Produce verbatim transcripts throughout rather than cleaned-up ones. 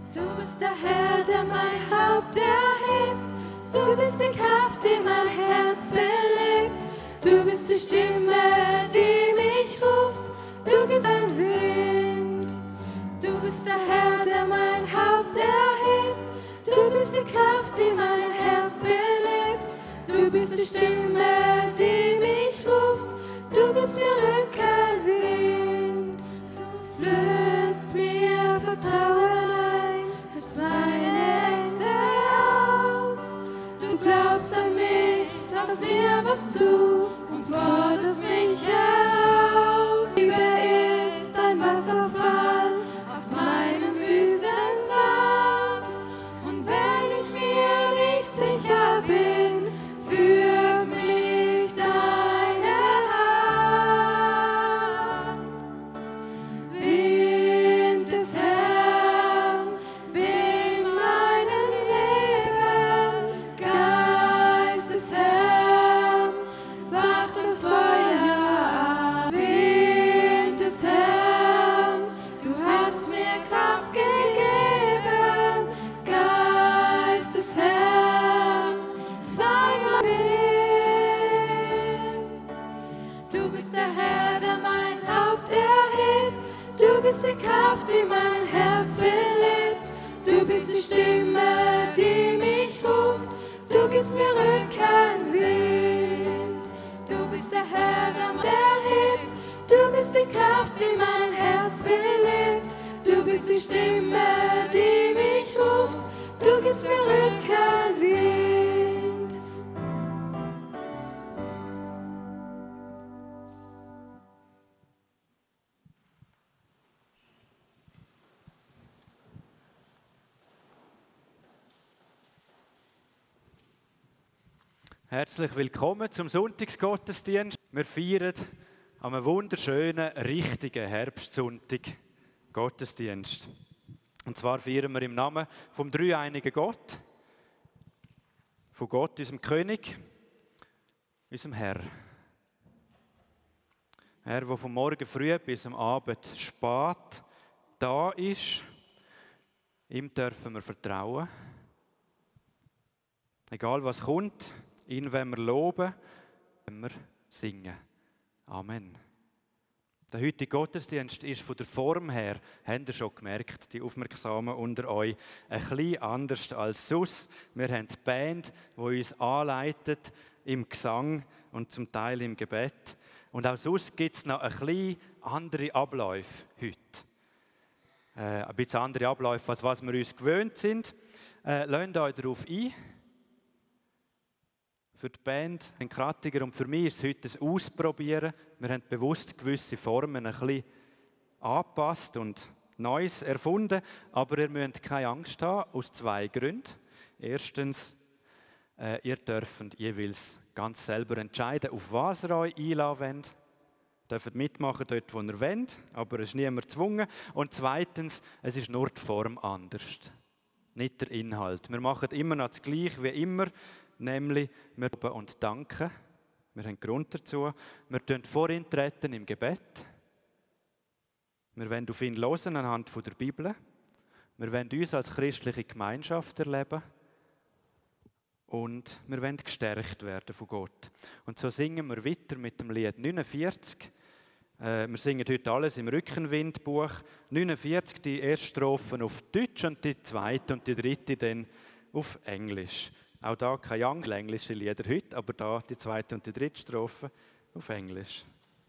Du bist der Herr, der mein Haupt erhebt. Du bist die Kraft, die mein Herz belebt. Du bist die Stimme, die mich ruft. Du bist ein Wind. Du bist der Herr, der mein Haupt erhebt. Du bist die Kraft, die mein Herz belebt. Du bist die Stimme, die mich ruft. Du gibst mir Rückenwind. Du flößt mir Vertrauen ein, hältst meine Ängste aus. Du glaubst an mich, lass mir was zu und forderst mich heraus. Liebe ist ein Wasserfall auf meinem Wüstensand. Und wenn ich mir nicht sicher bin, führt mich deine Hand. Wind des Herrn, weht meinem Leben. Geist des Herrn, facht das Feuer an. Wind des Herrn, du hast mir Kraft gegeben. Geist des Herrn, sei mein Wind. Du bist der Herr, der mein Haupt erhebt. Du bist die Kraft, die mein Herz belebt. Du bist die Stimme, die mich ruft. Du gibst mir Rückenwind. Du bist der Herr, der mich erhebt. Du bist die Kraft, die mein Herz belebt. Du bist die Stimme, die mich ruft. Du gibst mir Rückenwind. Herzlich willkommen zum Sonntagsgottesdienst. Wir feiern an einem wunderschönen, richtigen Herbstsonntag Gottesdienst. Und zwar feiern wir im Namen vom dreieinigen Gott, von Gott, unserem König, unserem Herr. Herr, der vom Morgen früh bis am Abend spät da ist, ihm dürfen wir vertrauen. Egal was kommt, ihn wollen wir loben, wollen wir singen. Amen. Der heutige Gottesdienst ist von der Form her, habt ihr schon gemerkt, die Aufmerksamen unter euch, ein bisschen anders als sonst. Wir haben die Band, die uns anleitet im Gesang und zum Teil im Gebet. Und auch sonst gibt es noch ein bisschen andere Abläufe heute. Äh, ein bisschen andere Abläufe, als was wir uns gewöhnt sind. Äh, lasst euch darauf ein. Für die Band, ein Kratiger und für mich ist es heute ein Ausprobieren. Wir haben bewusst gewisse Formen ein bisschen angepasst und Neues erfunden. Aber ihr müsst keine Angst haben, aus zwei Gründen. Erstens, äh, ihr dürft jeweils ganz selber entscheiden, auf was ihr euch einlassen wollt. Ihr dürft mitmachen dort, wo ihr wollt, aber es ist niemand gezwungen. Und zweitens, es ist nur die Form anders, nicht der Inhalt. Wir machen immer noch das Gleiche wie immer. Nämlich, wir loben und danken. Wir haben Grund dazu. Wir treten vor ihn treten im Gebet. Wir wollen auf ihn hören anhand der Bibel. Wir wollen uns als christliche Gemeinschaft erleben. Und wir wollen gestärkt werden von Gott. Und so singen wir weiter mit dem Lied neunundvierzig. Äh, wir singen heute alles im Rückenwindbuch. neunundvierzig, die erste Strophe auf Deutsch und die zweite und die dritte dann auf Englisch. Auch da keine Angst, englische Lieder heute, aber da die zweite und die dritte Strophe auf Englisch.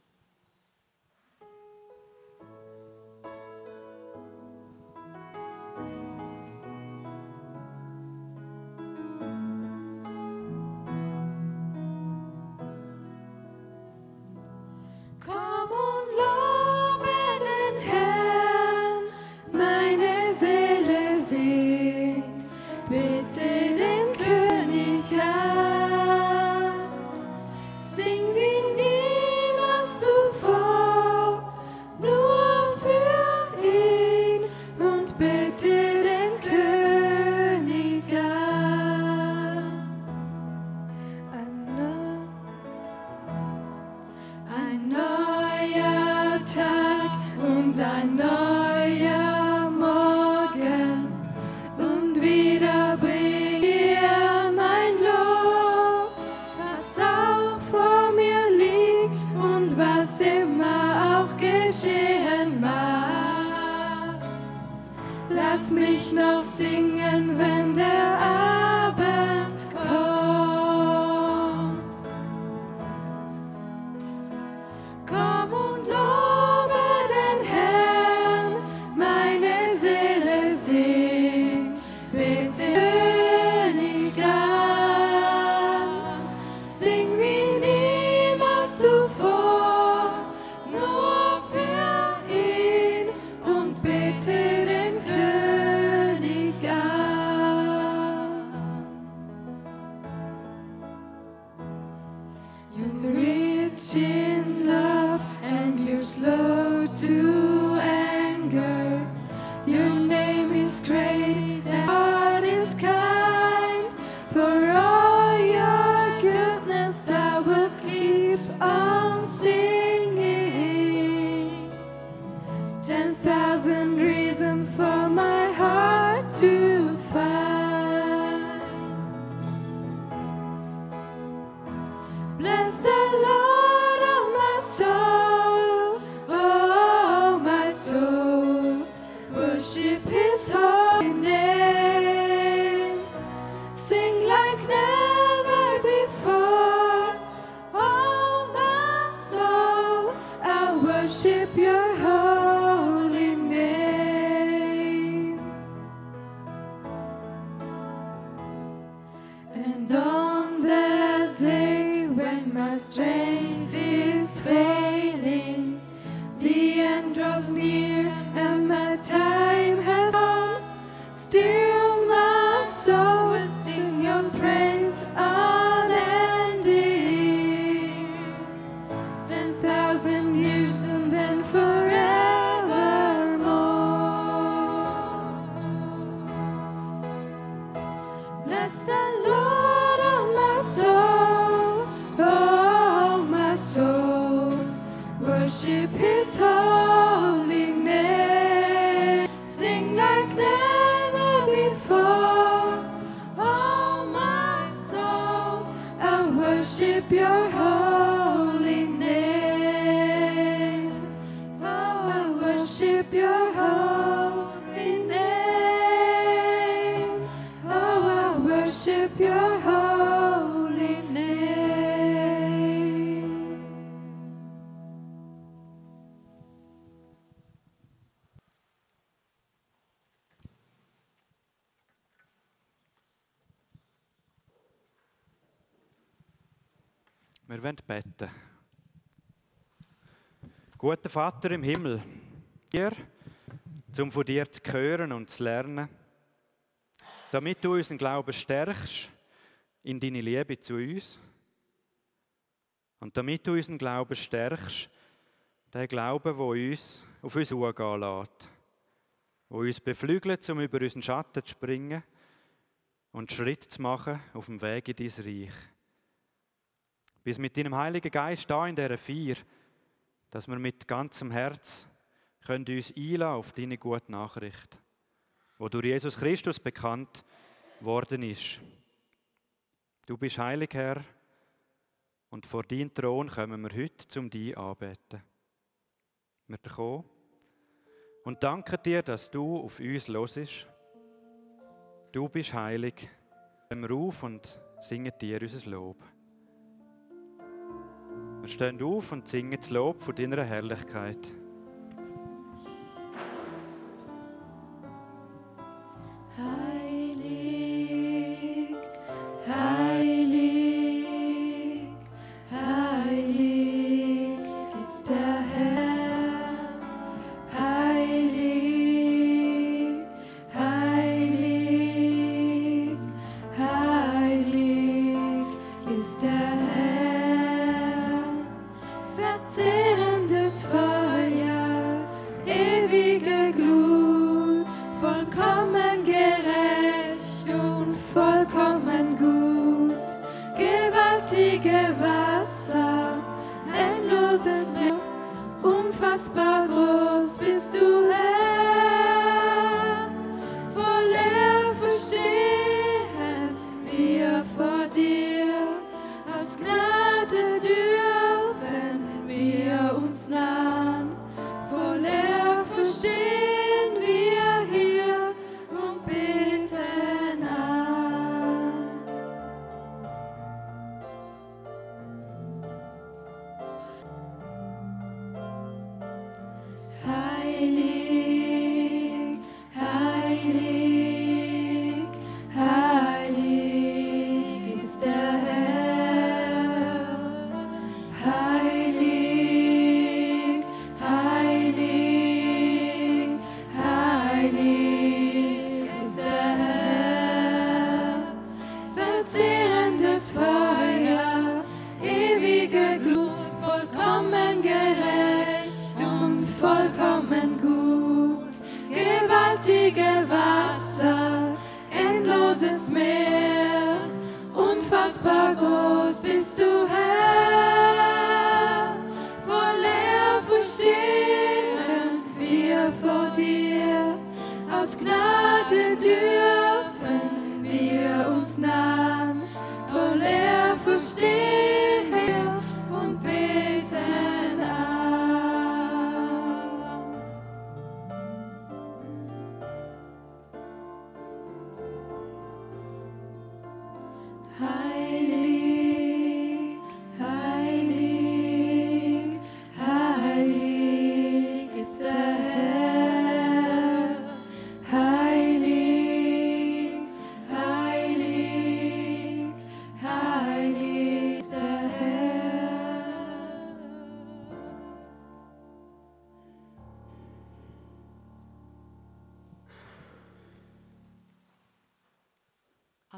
Komm und lobe den Herrn, meine Seele singt, bitte den König an. Sing wie niemals zuvor, nur für ihn und bitte den König an. Ein, neu, ein neuer Tag und ein neuer Morgen. lass mich noch singen, wenn der Abend kommt. Komm und lobe den Herrn, meine Seele sing, bitte König an. Sing wie niemals zuvor, nur für ihn und bitte den König an. You're rich in love and you're slow to anger. Your name is great and heart is kind. For all your goodness I will keep on singing. Ten thousand reasons for my heart to find. Bless the Lord, oh my soul, oh my soul. Worship His holy name. Sing like never before, oh my soul. I worship Your holy name. And on that day when my strength is failing, the end draws near and my time has come, still my soul will sing Your praise unending. Ten thousand years and then forevermore. Bless the Lord, oh my soul, oh my soul. Worship His holy name. Sing like never before, oh my soul. I worship Your holy name. Oh, I worship Your holy name. Oh, I worship Your holy name. Wir wollen beten. Guter Vater im Himmel, dir, um von dir zu hören und zu lernen, damit du unseren Glauben stärkst in deine Liebe zu uns und damit du unseren Glauben stärkst, den Glauben, der uns auf uns zugehen lässt, der uns beflügelt, um über unseren Schatten zu springen und Schritt zu machen auf dem Weg in dein Reich. Bis mit deinem Heiligen Geist da in dieser Feier, dass wir mit ganzem Herz können uns einlassen auf deine gute Nachricht, wo durch Jesus Christus bekannt worden ist. Du bist heilig, Herr, und vor deinen Thron kommen wir heute zum dich anbeten. Wir kommen und danken dir, dass du auf uns hörst. Du bist heilig. Hören wir auf und singen dir unser Lob. Wir stehen auf und singen das Lob von deiner Herrlichkeit. Heilig, heilig, heilig ist der Herr. Heilig, heilig, heilig ist der Herr. Verzehrendes Feuer, ewige Glut, vollkommen gerecht und vollkommen gut. Gewaltige Wasser, endloses Meer, unfassbar groß bist du, Herr. Voll Ehre stehen wir vor dir, aus Gnade dürfen wir uns nahen. Voll Ehre stehen wir hier,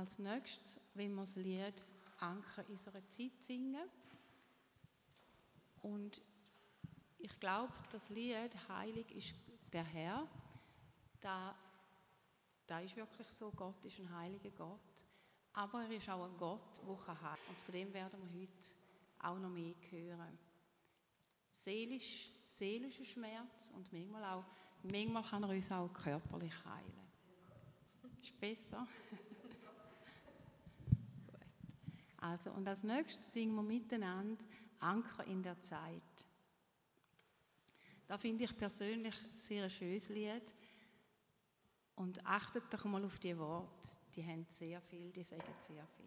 als nächstes wollen wir das Lied «Anker unserer Zeit» singen. Und ich glaube, das Lied «Heilig ist der Herr», da, da ist wirklich so, Gott ist ein heiliger Gott. Aber er ist auch ein Gott, der heilen kann. Und von dem werden wir heute auch noch mehr hören. Seelisch, seelischer Schmerz und manchmal, auch, manchmal kann er uns auch körperlich heilen. Ist besser? Gut. Also, und als nächstes singen wir miteinander «Anker in der Zeit». Da finde ich persönlich ein sehr schönes Lied. Und achtet doch mal auf die Worte. Die haben sehr viel, die sagen sehr viel.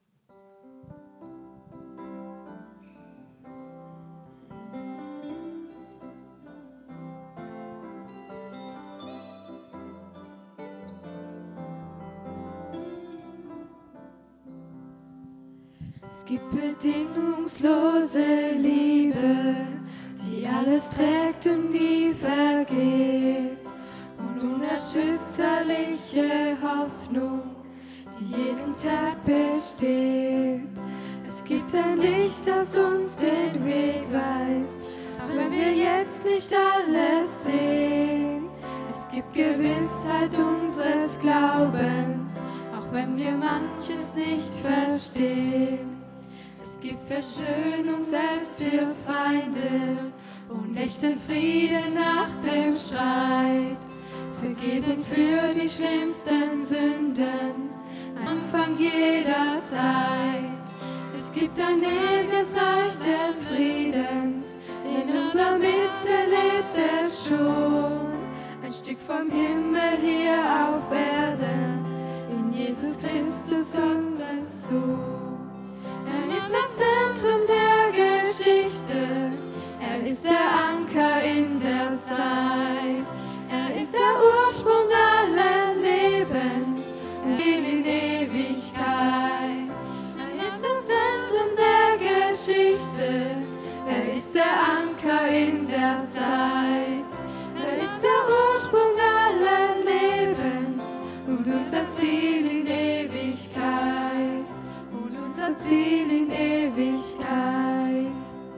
Es gibt bedingungslose Liebe, die alles trägt und nie vergeht, und unerschütterliche Hoffnung, die jeden Tag besteht. Es gibt ein Licht, das uns den Weg weist, auch wenn wir jetzt nicht alles sehen. Es gibt Gewissheit unseres Glaubens, auch wenn wir manches nicht verstehen. Es gibt Versöhnung selbst für Feinde und echten Frieden nach dem Streit. Vergebung für die schlimmsten Sünden, Anfang jeder Zeit. Es gibt ein ewiges Reich des Friedens, in unserer Mitte lebt es schon. Ein Stück vom Himmel hier auf Erden, in Jesus Christus unser Sohn. Er ist das Zentrum der Geschichte, er ist der Anker in der Zeit. Er ist der Ursprung allen Lebens, in Ewigkeit. Er ist das Zentrum der Geschichte, er ist der Anker in der Zeit. Er ist der Ursprung allen Lebens und unser Ziel in Ewigkeit. Und unser Ziel in Ewigkeit.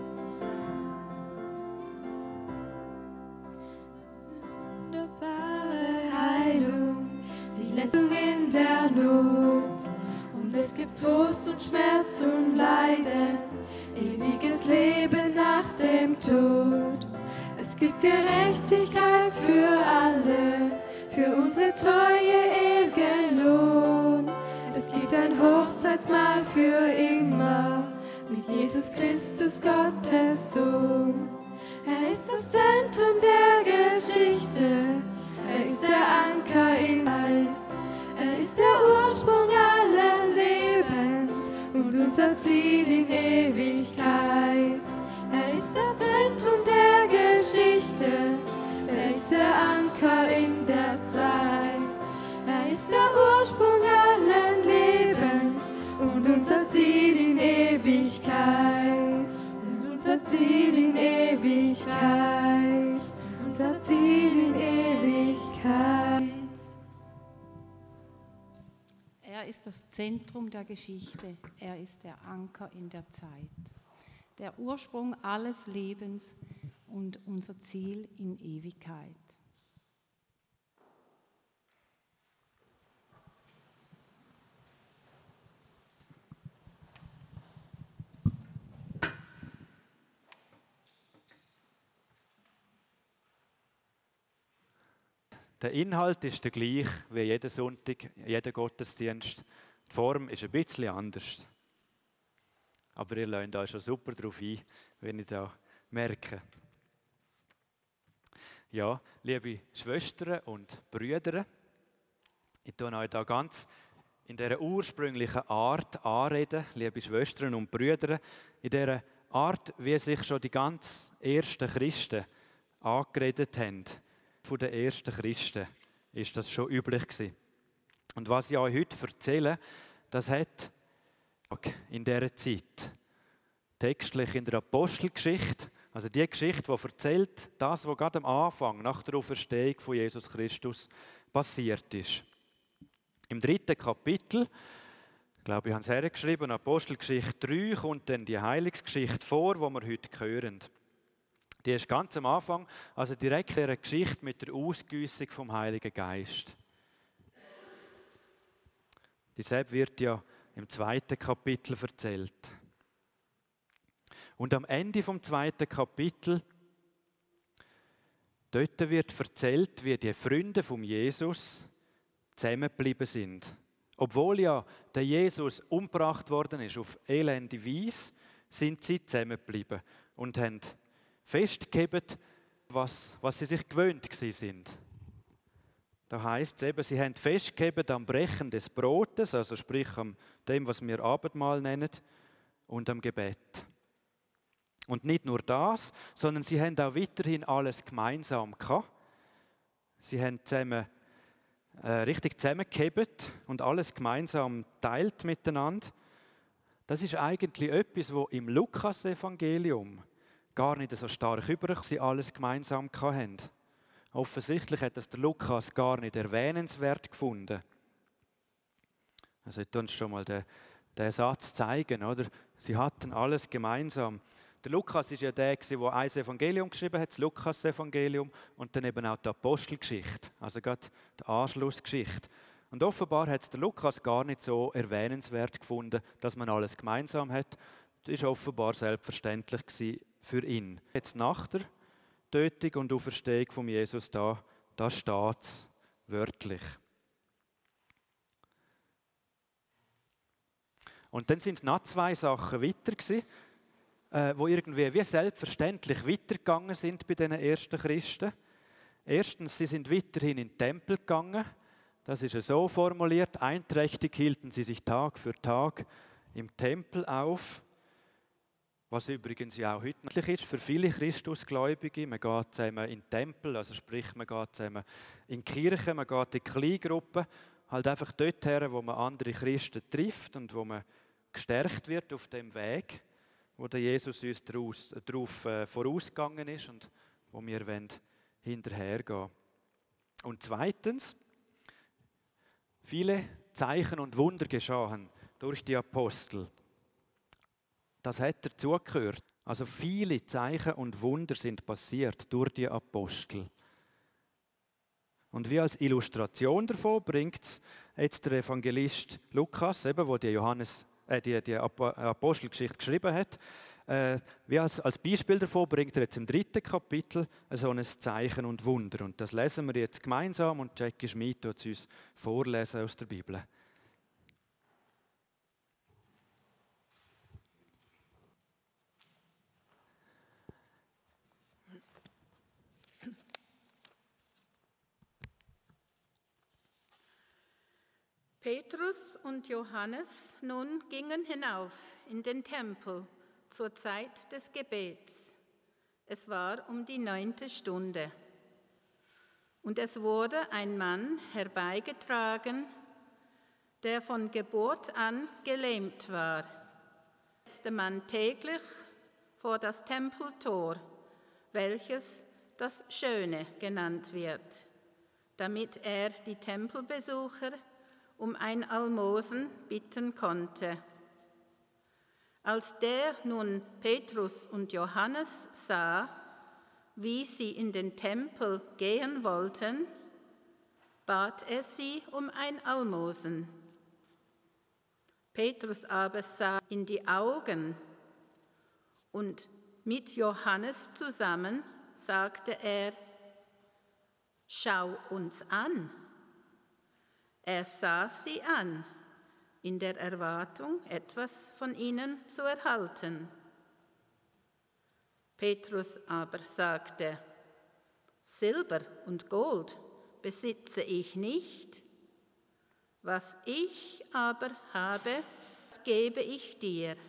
Rettung in der Not, und es gibt Trost und Schmerz und Leiden, ewiges Leben nach dem Tod. Es gibt Gerechtigkeit für alle, für unsere Treue ewigen Lohn. Es gibt ein Hochzeitsmahl für immer, mit Jesus Christus, Gottes Sohn. Er ist das Zentrum der Geschichte, er ist der Anker in Leid. Er ist der Ursprung allen Lebens und unser Ziel in Ewigkeit. Er ist das Zentrum der Geschichte, er ist der Anker in der Zeit. Er ist der Ursprung allen Lebens und unser Ziel in Ewigkeit. Und unser Ziel in Ewigkeit. Und unser Ziel in Ewigkeit. Er ist das Zentrum der Geschichte, er ist der Anker in der Zeit, der Ursprung alles Lebens und unser Ziel in Ewigkeit. Der Inhalt ist der gleiche wie jeden Sonntag, jeder Gottesdienst. Die Form ist ein bisschen anders. Aber ihr lernt euch schon super darauf ein, wenn ich da merke. Ja, liebe Schwestern und Brüder, ich tue euch da ganz in dieser ursprünglichen Art anreden, liebe Schwestern und Brüder, in dieser Art, wie sich schon die ganz ersten Christen angeredet haben. Von den ersten Christen ist das schon üblich gewesen. Und was ich euch heute erzähle, das hat in dieser Zeit textlich in der Apostelgeschichte, also die Geschichte, die erzählt, das, was gerade am Anfang, nach der Auferstehung von Jesus Christus passiert ist. Im dritten Kapitel glaube, ich habe es hergeschrieben, Apostelgeschichte drei kommt dann die Heilungsgeschichte vor, die wir heute hören. Die ist ganz am Anfang, also direkt in der Geschichte mit der Ausgüssung vom Heiligen Geist. Dieselbe wird ja im zweiten Kapitel erzählt. Und am Ende vom zweiten Kapitel, dort wird erzählt, wie die Freunde von Jesus zusammengeblieben sind. Obwohl ja der Jesus umgebracht worden ist auf elende Weise, sind sie zusammengeblieben und haben festgehalten, was, was sie sich gewöhnt sind. Da heisst es eben, sie haben festgehalten am Brechen des Brotes, also sprich am dem, was wir Abendmahl nennen, und am Gebet. Und nicht nur das, sondern sie haben auch weiterhin alles gemeinsam gehabt. Sie haben zusammen, äh, richtig zusammengehebt und alles gemeinsam teilt miteinander. Das ist eigentlich etwas, was im Lukas-Evangelium gar nicht so stark übrig sie alles gemeinsam hatten. Offensichtlich hat das der Lukas gar nicht erwähnenswert gefunden. Also ich uns schon mal den, den Satz zeigen, oder? Sie hatten alles gemeinsam. Der Lukas ist ja der, der ein Evangelium geschrieben hat, das Lukas-Evangelium, und dann eben auch die Apostelgeschichte, also gerade die Anschlussgeschichte. Und offenbar hat es der Lukas gar nicht so erwähnenswert gefunden, dass man alles gemeinsam hat. Das war offenbar selbstverständlich für ihn. Jetzt nach der Tötung und Auferstehung von Jesus, da, da steht es wörtlich. Und dann sind es noch zwei Sachen weiter gewesen, äh, wo irgendwie wie selbstverständlich weitergegangen sind bei den ersten Christen. Erstens, sie sind weiterhin in den Tempel gegangen. Das ist so formuliert: Einträchtig hielten sie sich Tag für Tag im Tempel auf. Was übrigens ja auch heute möglich ist für viele Christusgläubige. Man geht zusammen in den Tempel, also sprich, man geht zusammen in die Kirche, man geht in Kleingruppen, halt einfach dort her, wo man andere Christen trifft und wo man gestärkt wird auf dem Weg, wo der Jesus uns daraus, darauf äh, vorausgegangen ist und wo wir hinterhergehen wollen. Und zweitens, viele Zeichen und Wunder geschahen durch die Apostel. Das hat dazugehört. Also viele Zeichen und Wunder sind passiert durch die Apostel. Und wie als Illustration davon bringt es jetzt der Evangelist Lukas, eben, wo die, Johannes, äh, die, die Apostelgeschichte geschrieben hat, äh, wie als, als Beispiel davon bringt er jetzt im dritten Kapitel so ein Zeichen und Wunder. Und das lesen wir jetzt gemeinsam und Jackie Schmid wird es uns vorlesen aus der Bibel. Petrus und Johannes nun gingen hinauf in den Tempel zur Zeit des Gebets. Es war um die neunte Stunde. Und es wurde ein Mann herbeigetragen, der von Geburt an gelähmt war. Er setzte man täglich vor das Tempeltor, welches das Schöne genannt wird, damit er die Tempelbesucher um ein Almosen bitten konnte. Als der nun Petrus und Johannes sah, wie sie in den Tempel gehen wollten, bat er sie um ein Almosen. Petrus aber sah in die Augen und mit Johannes zusammen sagte er: Schau uns an. Er sah sie an, in der Erwartung, etwas von ihnen zu erhalten. Petrus aber sagte: Silber und Gold besitze ich nicht, was ich aber habe, das gebe ich dir.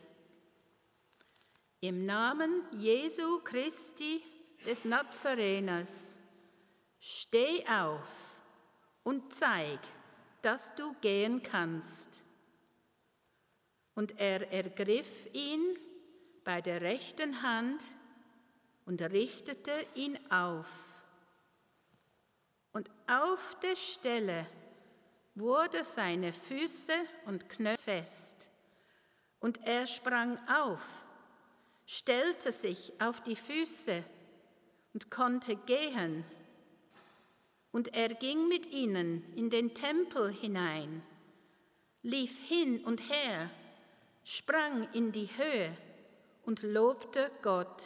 Im Namen Jesu Christi des Nazareners, steh auf und zeig, dass du gehen kannst. Und er ergriff ihn bei der rechten Hand und richtete ihn auf. Und auf der Stelle, wurde seine Füße und Knöchel fest. Und er sprang auf, stellte sich auf die Füße und konnte gehen. Und er ging mit ihnen in den Tempel hinein, lief hin und her, sprang in die Höhe und lobte Gott.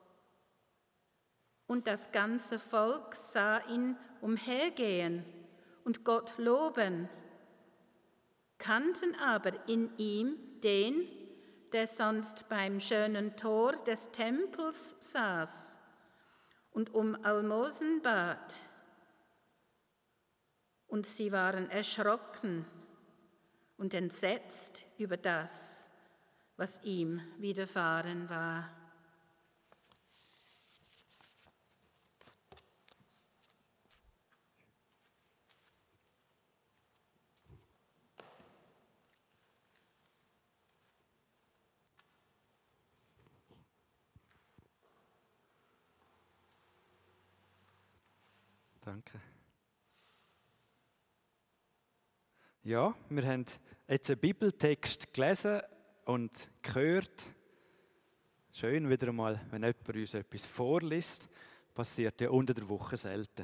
Und das ganze Volk sah ihn umhergehen und Gott loben, kannten aber in ihm den, der sonst beim schönen Tor des Tempels saß und um Almosen bat. Und sie waren erschrocken und entsetzt über das, was ihm widerfahren war. Danke. Ja, wir haben jetzt einen Bibeltext gelesen und gehört. Schön wieder einmal, wenn jemand uns etwas vorliest. Passiert ja unter der Woche selten.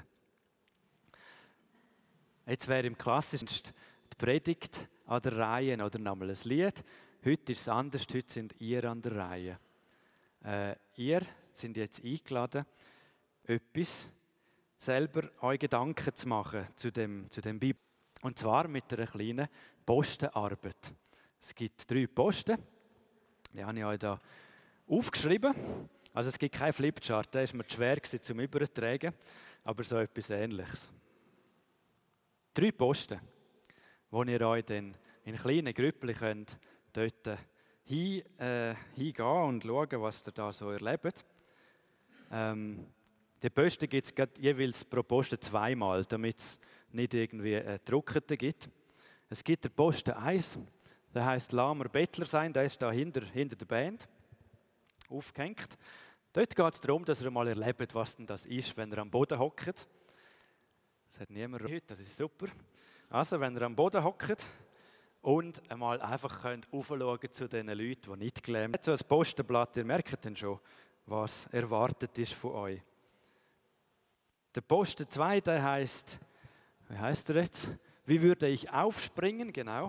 Jetzt wäre im klassischen die Predigt an der Reihe oder nochmal ein Lied. Heute ist es anders, heute sind ihr an der Reihe. Äh, ihr sind jetzt eingeladen, etwas selber euch Gedanken zu machen zu dem, zu dem Bibel. Und zwar mit einer kleinen Postenarbeit. Es gibt drei Posten, die habe ich euch hier aufgeschrieben. Also es gibt keinen Flipchart, der war mir zu schwer zum Übertragen, aber so etwas Ähnliches. Drei Posten, wo ihr euch dann in kleinen Grüppchen könnt dort hin, äh, hingehen und schauen, was ihr da so erlebt. Ähm, Die Posten gibt es jeweils pro Posten zweimal, damit es nicht irgendwie einen Druckerte gibt. Es gibt den Posten eins, der heisst «Lahmer Bettler sein», der ist da hinter, hinter der Band aufgehängt. Dort geht es darum, dass ihr mal erlebt, was denn das ist, wenn ihr am Boden hockt. Das hat niemand heute, das ist super. Also, wenn ihr am Boden hockt und einmal einfach könnt aufschauen zu den Leuten, die nicht gelähmt sind. So ein Postenblatt, ihr merkt dann schon, was erwartet ist von euch. Der Posten zwei, der heisst, wie heisst er jetzt? Wie würde ich aufspringen? Genau.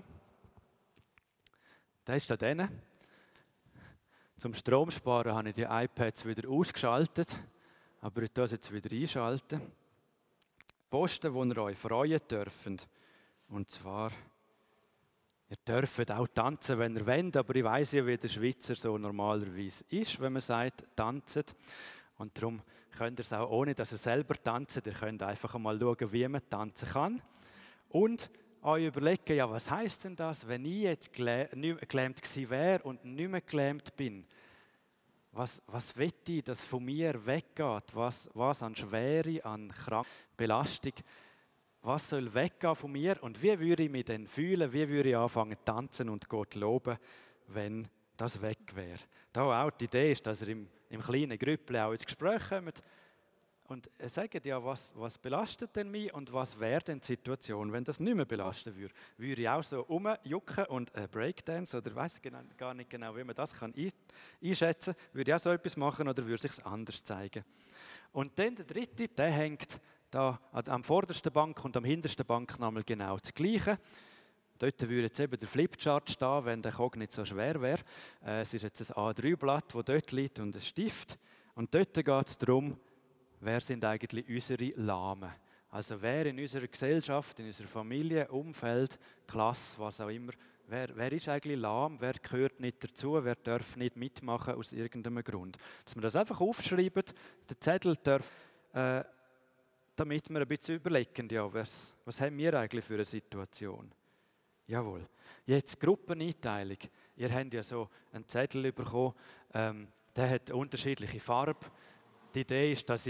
Der ist da drin. Zum Stromsparen habe ich die iPads wieder ausgeschaltet, aber ich tue es jetzt wieder einschalten. Posten, wo ihr euch freuen dürft. Und zwar, ihr dürft auch tanzen, wenn ihr wollt, aber ich weiss ja, wie der Schweizer so normalerweise ist, wenn man sagt, tanzt. Und darum könnt ihr es auch, ohne dass ihr selber tanzt, ihr könnt einfach mal schauen, wie man tanzen kann. Und euch überlegen, ja, was heisst denn das, wenn ich jetzt gelähmt gewesen wäre und nicht mehr gelähmt bin? Was, was will ich, dass von mir weggeht? Was, was an Schwere, an Krankheit, Belastung, was soll weggehen von mir? Und wie würde ich mich denn fühlen? Wie würde ich anfangen zu tanzen und Gott loben, wenn das weg wäre? Da auch die Idee ist, dass ihr im im kleinen Grüppchen auch ins Gespräch kommt und sagt, ja, was, was belastet denn mich und was wäre denn die Situation, wenn das nicht mehr belasten würde? Würde ich auch so rumjucken und äh, Breakdance oder weiß genau, gar nicht genau, wie man das kann einschätzen kann? Würde ich auch so etwas machen oder würde es sich anders zeigen? Und dann der dritte, der hängt da am vordersten Bank und am hintersten Bank nochmal genau das Gleiche. Dort würde jetzt eben der Flipchart stehen, wenn der Kog nicht so schwer wäre. Äh, es ist jetzt ein A drei Blatt, das dort liegt und ein Stift. Und dort geht es darum, wer sind eigentlich unsere Lahmen. Also wer in unserer Gesellschaft, in unserer Familie, Umfeld, Klasse, was auch immer, wer, wer ist eigentlich lahm, wer gehört nicht dazu, wer darf nicht mitmachen aus irgendeinem Grund. Dass wir das einfach aufschreiben, der Zettel darf, äh, damit wir ein bisschen überlegen, ja, was, was haben wir eigentlich für eine Situation. Jawohl. Jetzt Gruppeneinteilung. Ihr habt ja so einen Zettel bekommen, ähm, der hat unterschiedliche Farben. Die Idee ist, dass ihr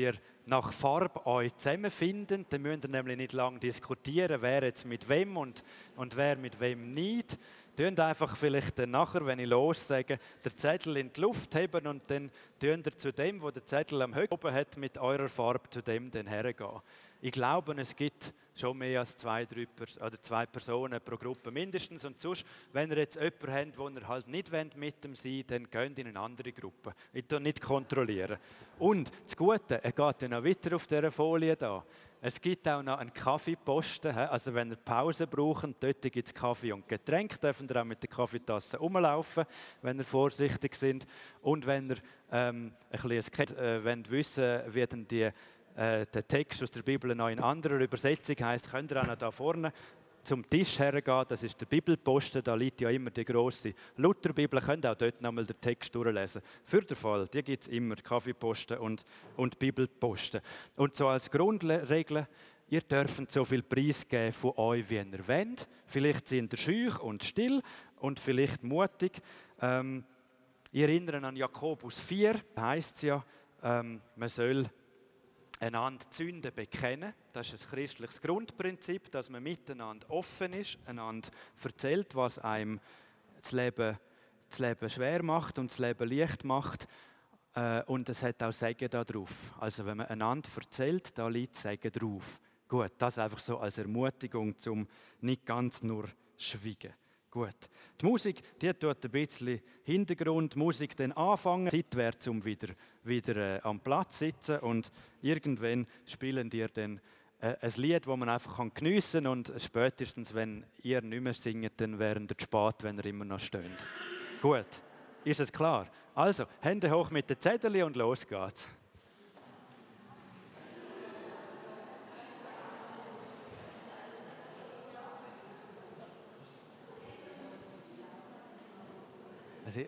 nach Farbe euch zusammenfindet. Dann müsst ihr nämlich nicht lange diskutieren, wer jetzt mit wem und, und wer mit wem nicht. Tönt einfach vielleicht dann nachher, wenn ich lossage, den Zettel in die Luft heben und dann tönt ihr zu dem, wo der Zettel am Höhe oben hat, mit eurer Farbe zu dem dann hergehen. Ich glaube, es gibt schon mehr als zwei, drei Pers- oder zwei Personen pro Gruppe mindestens. Und sonst, wenn ihr jetzt jemanden habt, wo ihr halt nicht mit dem sein wollt, dann geht in eine andere Gruppe. Ich tue nicht kontrollieren. Und das Gute, er geht ja noch weiter auf dieser Folie da. Es gibt auch noch einen Kaffeeposten. Also wenn ihr Pause braucht, dort gibt es Kaffee und Getränk. Dürft ihr auch mit der Kaffeetasse rumlaufen, wenn ihr vorsichtig seid. Und wenn ihr ähm, ein bisschen äh, wollt wissen, wie denn die Äh, der Text aus der Bibel noch in anderer Übersetzung heisst, könnt ihr auch noch da vorne zum Tisch hergehen. Das ist der Bibelposten, da liegt ja immer die grosse Lutherbibel. Ihr könnt auch dort nochmal den Text durchlesen. Für den Fall, die gibt es immer, Kaffeeposten und, und Bibelposten. Und so als Grundregel, ihr dürft so viel Preis geben von euch, wie ihr wollt. Vielleicht sind ihr schüch und still und vielleicht mutig. Ähm, ich erinnere an Jakobus vier, da heisst es ja, ähm, man soll einander die Sünden bekennen. Das ist ein christliches Grundprinzip, dass man miteinander offen ist, einander erzählt, was einem das Leben, das Leben schwer macht und das Leben leicht macht. Äh, und es hat auch Segen da drauf. Also wenn man einander erzählt, da liegt Segen drauf. Gut, das einfach so als Ermutigung, um nicht ganz nur schweigen. Gut. Die Musik, die tut ein bisschen Hintergrundmusik dann anfangen. Zeit wäre, um wieder, wieder äh, am Platz zu sitzen und irgendwann spielen die dann äh, ein Lied, das man einfach geniessen kann und spätestens, wenn ihr nicht mehr singt, dann wäre es spät, wenn ihr immer noch steht. Gut, ist es klar? Also, Hände hoch mit den Zetteln und los geht's. Also,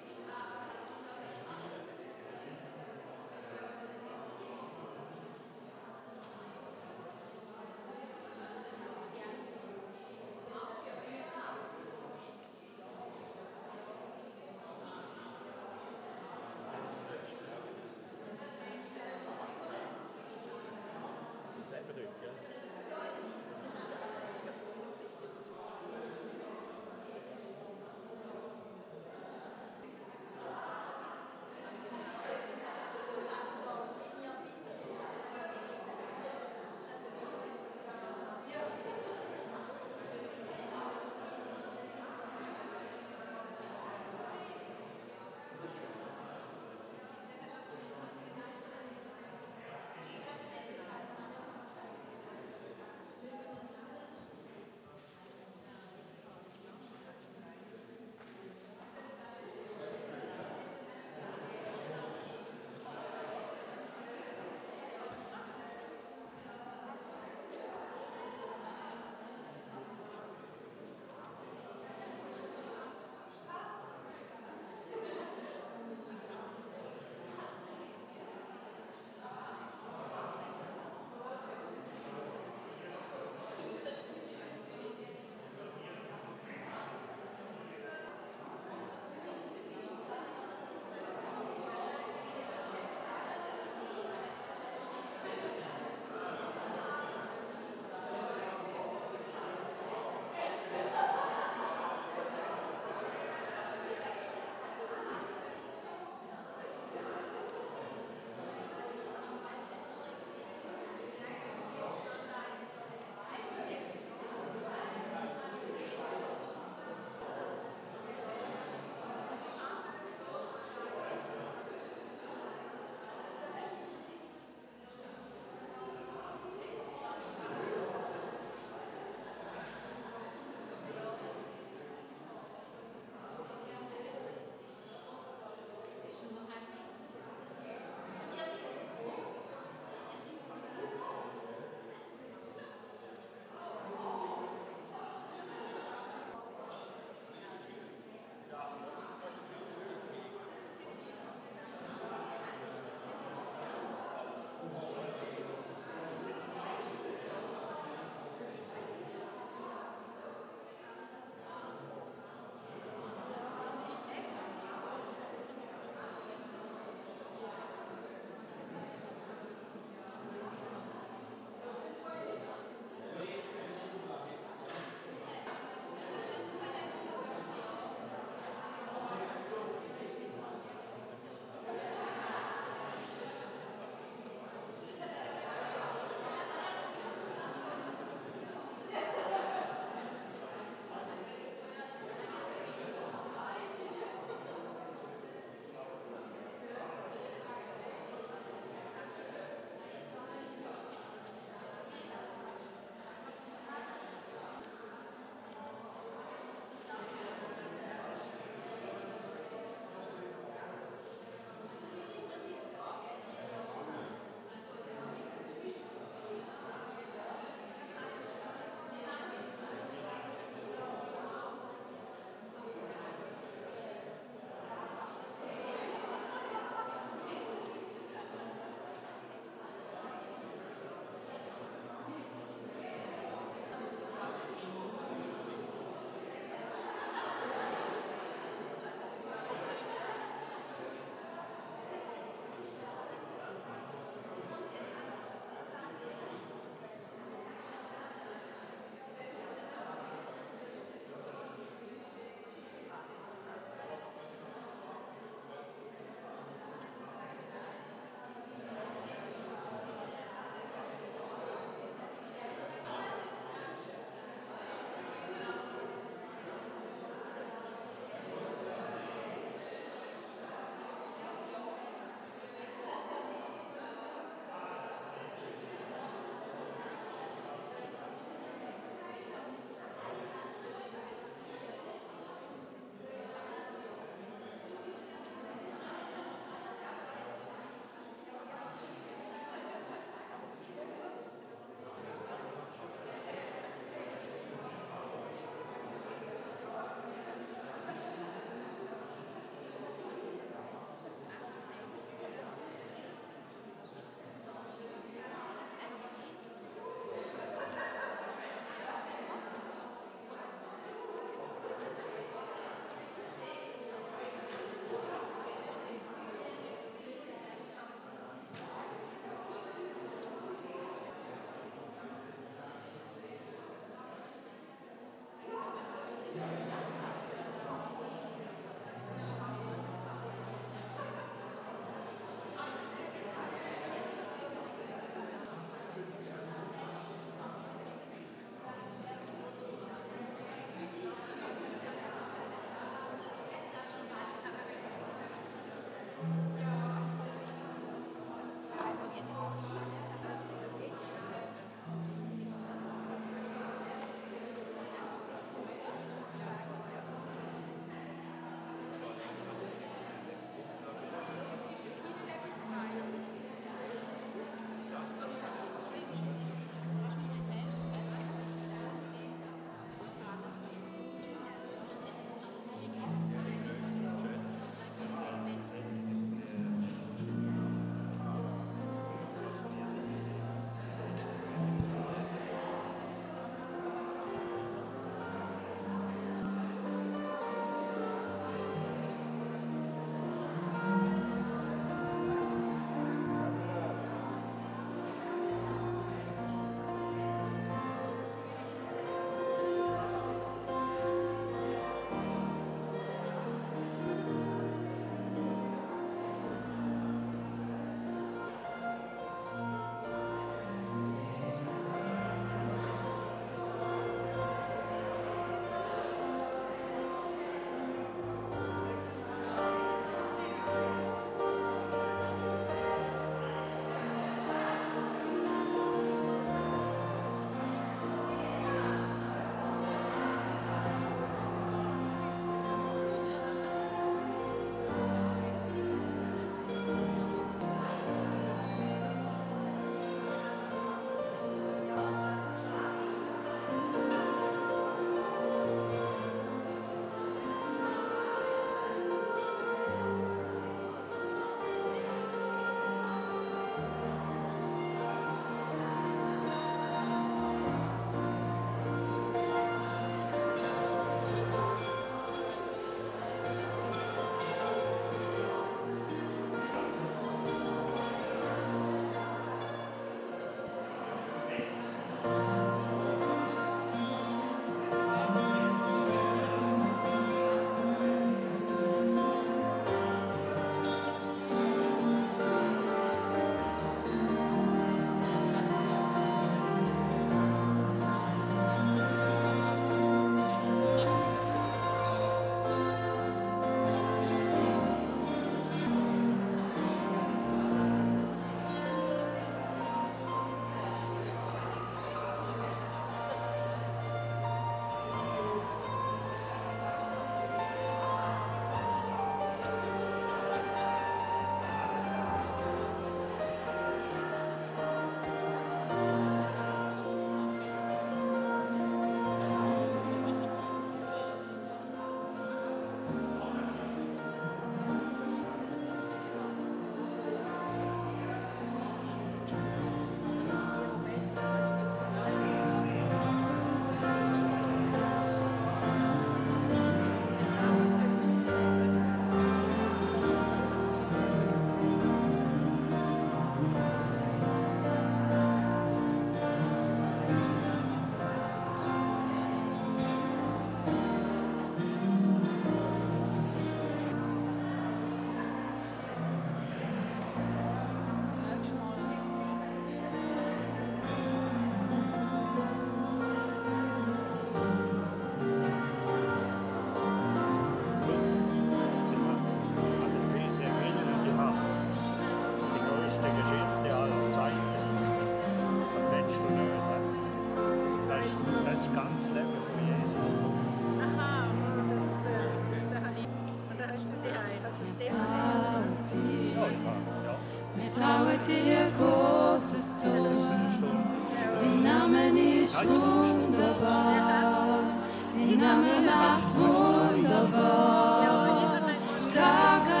traue dir Großes zu. Dein Name ist wunderbar. Dein Name macht wunderbar. Starker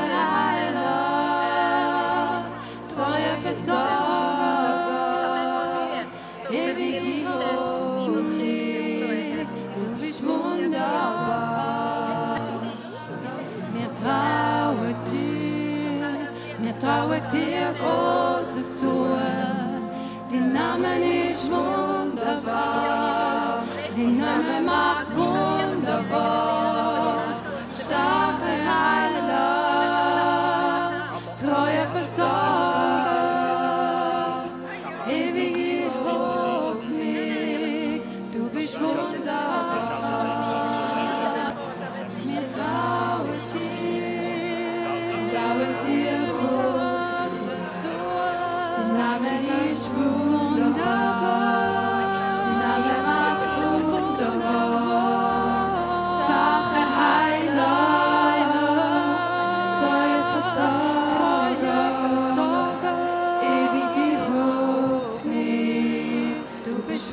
Heiler, treuer Versorger, ewige Hoffnung. Du bist wunderbar. Mir traue dir, mir traue dir Großes zu. Dein Name ist wunderbar. Dein Name macht wunderbar. Starke Heiler, treuer Versorger, ewige Hoffnung. Du bist wunderbar. Mir traue dir, traue dir Großes zu. Dein Name ist wunderbar. Dein Name macht wunderbar. Starke Heiler, treue Versorger, ewige Hoffnung. Du bist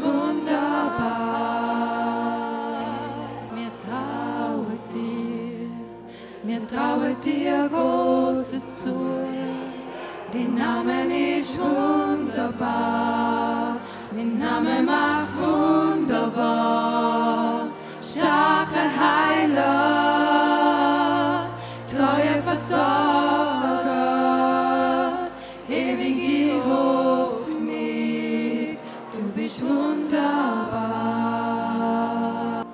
wunderbar. Mir traue dir, mir traue dir Großes zu. Dein Name ist wunderbar. Dein Name macht wunderbar. Starke Heiler, treue Versorger, ewige Hoffnung. Du bist wunderbar.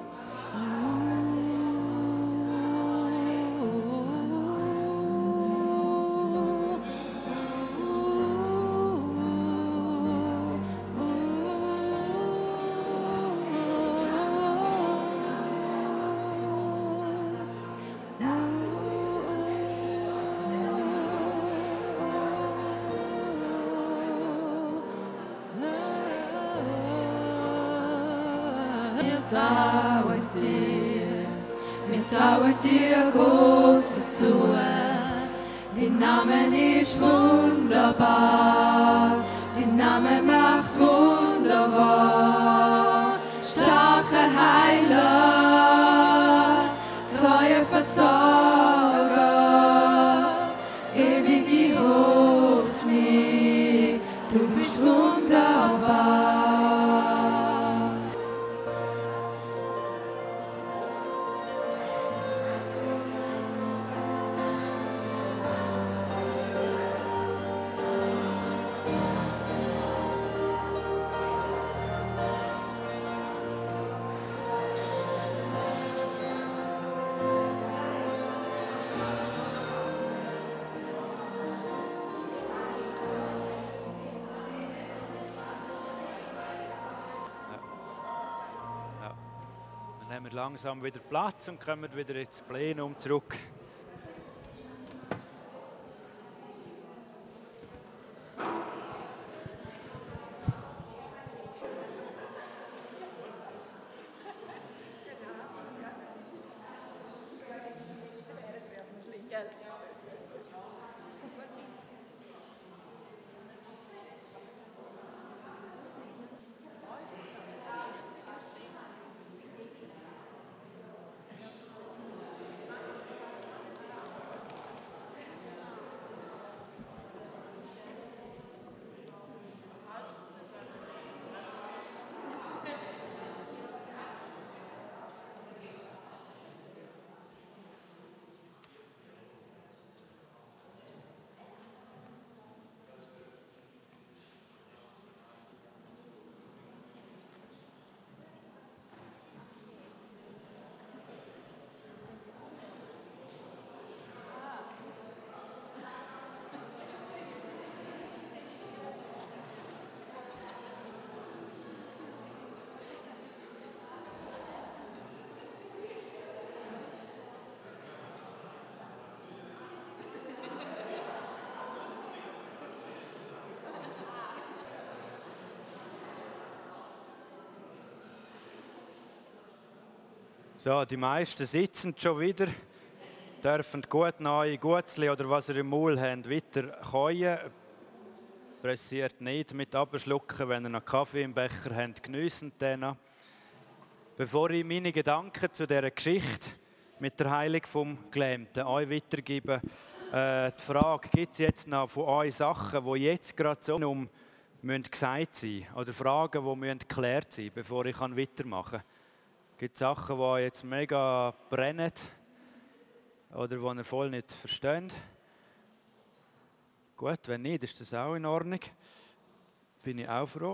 Mir traue dir, mir traue dir Großes zu. Dein Name ist wunderbar. Dein Name macht wunderbar. Starke Heiler, treue Versorger, ewige Hoffnung. Du bist wunderbar. Dann haben wir langsam wieder Platz und kommen wieder ins Plenum zurück. So, die meisten sitzen schon wieder, dürfen gut neue Gutzli oder was ihr im Maul habt, weiter käuen. pressiert nicht mit abschlucken, wenn ihr noch Kaffee im Becher habt, geniessen den noch. Bevor ich meine Gedanken zu dieser Geschichte mit der Heilung vom Gelähmten euch weitergebe, äh, die Frage, gibt es jetzt noch von euch Sachen, die jetzt gerade so um müssen gesagt sein oder Fragen, die müssen geklärt sein, bevor ich weitermachen kann? Gibt es Sachen, die euch jetzt mega brennen oder die ihr voll nicht versteht? Gut, wenn nicht, ist das auch in Ordnung. Bin ich auch froh.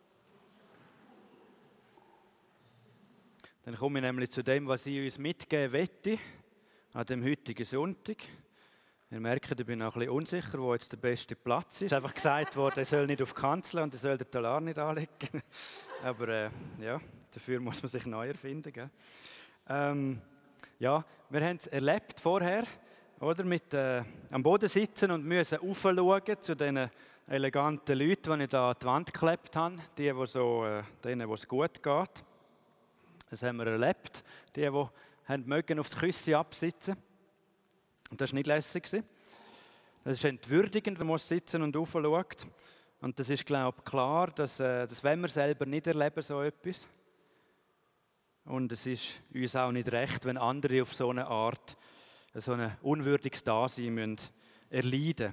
Dann komme ich nämlich zu dem, was ich uns mitgeben möchte, an dem heutigen Sonntag. Ihr merkt, ich bin auch ein bisschen unsicher, wo jetzt der beste Platz ist. Es ist einfach gesagt worden, er soll nicht auf die Kanzel und er soll den Talar nicht anlegen. Aber äh, ja, dafür muss man sich neu erfinden. Gell? Ähm, ja, wir haben es erlebt vorher, oder, mit äh, am Boden sitzen und müssen raufschauen zu diesen eleganten Leuten, die ich da an die Wand geklebt habe, die, die so, äh, denen, wo es gut geht. Das haben wir erlebt, die, die haben mögen auf die Küsse absitzen. Und das war nicht lässig. Das ist entwürdigend, wenn man sitzen und raufschaut. Und das ist, glaube ich, klar, dass, äh, dass wenn wir selber nicht erleben, so etwas. Und es ist uns auch nicht recht, wenn andere auf so eine Art, so ein unwürdiges Dasein müssen erleiden.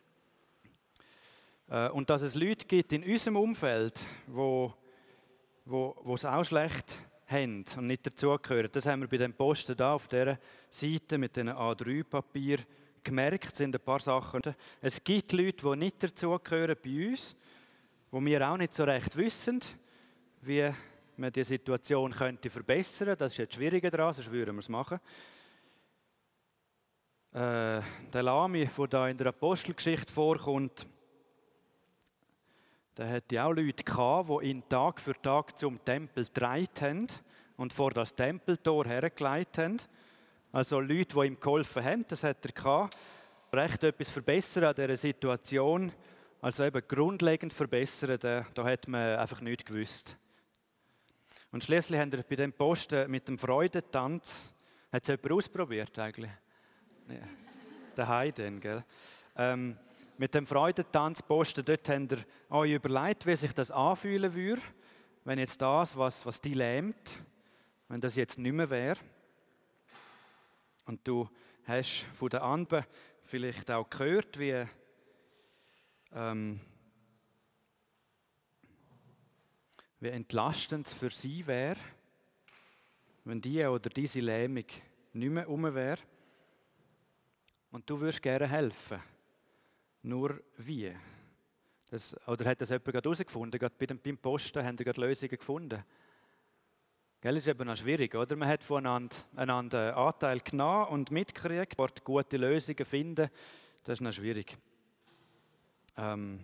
Äh, und dass es Leute gibt in unserem Umfeld, wo, wo, wo es auch schlecht haben und nicht dazugehören. Das haben wir bei den Posten da auf dieser Seite mit diesen A drei Papier gemerkt. Es sind ein paar Sachen. Es gibt Leute, die nicht dazugehören bei uns, wo wir auch nicht so recht wissen, wie man die Situation könnte verbessern. Das ist jetzt schwieriger daran, sonst würden wir es machen. Äh, der Lami, der da in der Apostelgeschichte vorkommt, da hatte auch Leute gehabt, die ihn Tag für Tag zum Tempel getragen haben und vor das Tempeltor hergelegt haben. Also Leute, die ihm geholfen haben, das hat er gehabt. Recht etwas verbessern an dieser Situation, also eben grundlegend verbessern, da, da hat man einfach nichts gewusst. Und schließlich haben wir bei dem Posten mit dem Freudentanz, hat es jemand ausprobiert eigentlich? Ja. Der Heiden, gell? Ähm, Mit dem Freudentanzposten, dort habt ihr euch überlegt, wie sich das anfühlen würde, wenn jetzt das, was, was dich lähmt, wenn das jetzt nicht mehr wäre. Und du hast von den anderen vielleicht auch gehört, wie, ähm, wie entlastend es für sie wäre, wenn die oder diese Lähmung nicht mehr herum wäre. Und du würdest gerne helfen. Nur wie? Das, oder hat das jemand gerade herausgefunden? Gerade bei dem, beim Posten haben Sie gerade Lösungen gefunden? Gell, das ist eben auch schwierig, oder? Man hat voneinander einen Anteil genommen und mitgekriegt, dort gute Lösungen finden, das ist noch schwierig. Ähm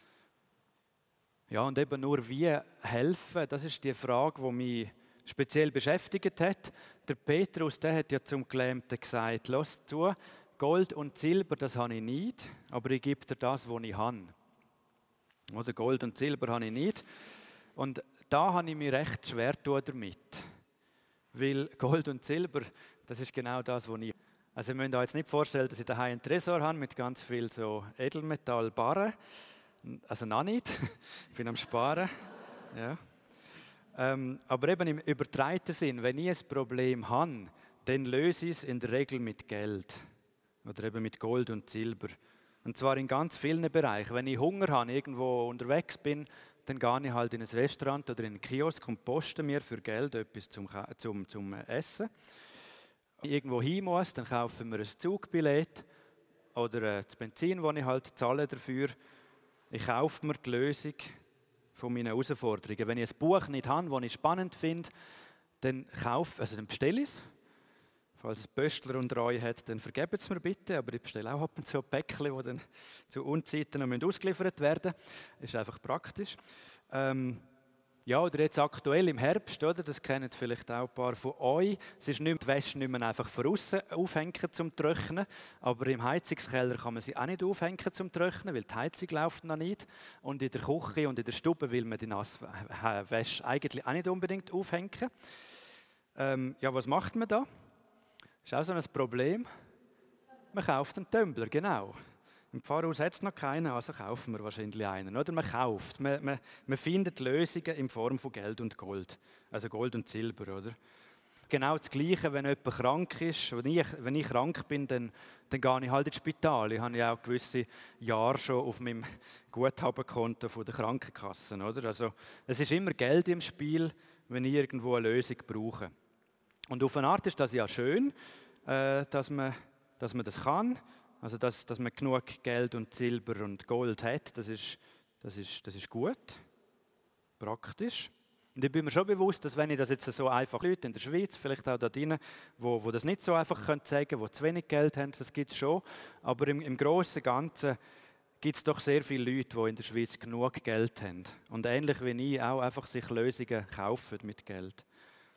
ja, und eben nur wie helfen, das ist die Frage, die mich speziell beschäftigt hat. Der Petrus, der hat ja zum Gelähmten gesagt, lass zu, Gold und Silber, das habe ich nicht, aber ich gebe dir das, was ich habe. Oder Gold und Silber habe ich nicht. Und da habe ich mich recht schwer getan damit. Weil Gold und Silber, das ist genau das, was ich habe. Also ihr müsst euch jetzt nicht vorstellen, dass ich daheim einen Tresor habe mit ganz viel so Edelmetallbarren. Also noch nicht. Ich bin am Sparen. Ja. Ähm, aber eben im übertragenen Sinn, wenn ich ein Problem habe, dann löse ich es in der Regel mit Geld. Oder eben mit Gold und Silber. Und zwar in ganz vielen Bereichen. Wenn ich Hunger habe, irgendwo unterwegs bin, dann gehe ich halt in ein Restaurant oder in einen Kiosk und poste mir für Geld etwas zum, zum, zum Essen. Wenn ich irgendwo hin muss, dann kaufen wir ein Zugbillett oder das Benzin, das ich halt zahle dafür. Ich kaufe mir die Lösung von meinen Herausforderungen. Wenn ich ein Buch nicht habe, das ich spannend finde, dann, kaufe, also dann bestelle ich es. Falls es Pöstler unter euch hat, dann vergebt es mir bitte, aber ich bestelle auch ab und zu Päckchen, die dann zu Unzeiten noch ausgeliefert werden müssen. Das ist einfach praktisch. Ähm, ja, oder jetzt aktuell im Herbst, oder? Das kennen vielleicht auch ein paar von euch. Es ist nicht, die Wäsche nicht mehr einfach von außen aufhängen zum Trocknen, aber im Heizungskeller kann man sie auch nicht aufhängen zum Trocknen, weil die Heizung läuft noch nicht. Und in der Küche und in der Stube will man die nasse Wäsche eigentlich auch nicht unbedingt aufhängen. Ähm, ja, was macht man da? Das ist auch so ein Problem. Man kauft einen Tumbler, genau. Im Pfarrhaus hat es noch keinen, also kaufen wir wahrscheinlich einen. Oder man kauft, man, man, man findet Lösungen in Form von Geld und Gold. Also Gold und Silber, oder? Genau das Gleiche, wenn jemand krank ist. Wenn ich, wenn ich krank bin, dann, dann gehe ich halt ins Spital. Ich habe ja auch gewisse Jahre schon auf meinem Guthabenkonto von der Krankenkasse. Oder? Also, es ist immer Geld im Spiel, wenn ich irgendwo eine Lösung brauche. Und auf eine Art ist das ja schön, äh, dass, man, dass man das kann. Also, dass, dass man genug Geld und Silber und Gold hat. Das ist, das ist, das ist gut, praktisch. Und ich bin mir schon bewusst, dass wenn ich das jetzt so einfach Leute in der Schweiz, vielleicht auch da drinnen, wo, wo das nicht so einfach können zeigen können, die zu wenig Geld haben, das gibt es schon. Aber im, im Großen und Ganzen gibt es doch sehr viele Leute, die in der Schweiz genug Geld haben. Und ähnlich wie ich auch einfach sich Lösungen kaufen mit Geld.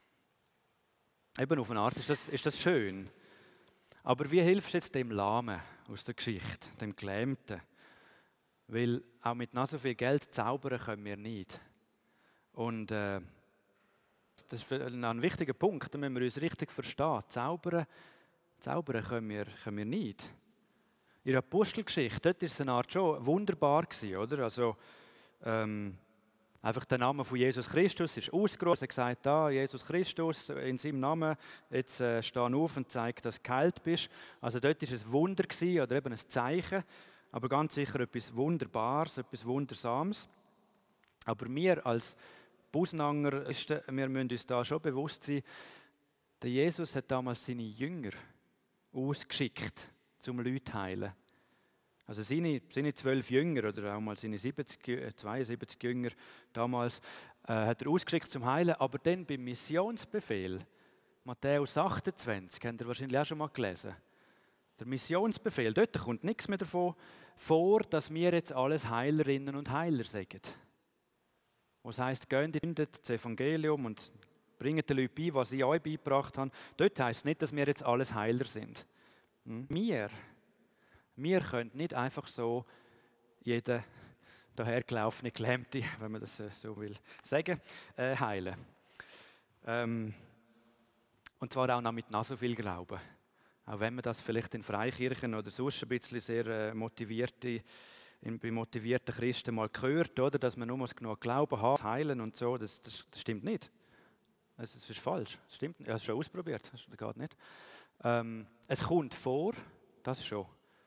Eben auf eine Art ist das, ist das schön. Aber wie hilfst du jetzt dem Lahmen aus der Geschichte, dem Gelähmten? Weil auch mit noch so viel Geld zaubern können wir nicht. Und äh, das ist ein wichtiger Punkt, da müssen wir uns richtig verstehen. Zaubern, zaubern können, wir, können wir nicht. In der Apostelgeschichte, dort war es eine Art schon wunderbar gewesen, oder? Also, ähm, einfach der Name von Jesus Christus ist ausgerufen. Er hat gesagt, da, Jesus Christus, in seinem Namen, jetzt äh, steh auf und zeig, dass du geheilt bist. Also dort war es ein Wunder gewesen, oder eben ein Zeichen, aber ganz sicher etwas Wunderbares, etwas Wundersames. Aber wir als Busnanger, wir müssen uns da schon bewusst sein, der Jesus hat damals seine Jünger ausgeschickt, um Leute zu heilen. Also seine, seine zwölf Jünger oder auch mal seine siebzig, zweiundsiebzig Jünger damals äh, hat er ausgeschickt zum Heilen, aber dann beim Missionsbefehl, Matthäus achtundzwanzig, habt ihr wahrscheinlich auch schon mal gelesen. Der Missionsbefehl, dort kommt nichts mehr davon vor, dass wir jetzt alles Heilerinnen und Heiler sagen. Was heisst, geht in das Evangelium und bringt den Leuten bei, was ich euch beigebracht habe. Dort heisst es nicht, dass wir jetzt alles Heiler sind. Hm? Wir, wir können nicht einfach so jeden dahergelaufene Gelähmte, wenn man das so will sagen, äh, heilen. Ähm, und zwar auch noch mit noch so viel Glauben. Auch wenn man das vielleicht in Freikirchen oder sonst ein bisschen sehr äh, motivierte bei motivierten Christen mal gehört, oder, dass man nur genug Glauben hat, heilen und so, das, das, das stimmt nicht. Das, das ist falsch. Das stimmt nicht. Ich habe es schon ausprobiert, das geht nicht. Ähm, es kommt vor, das schon.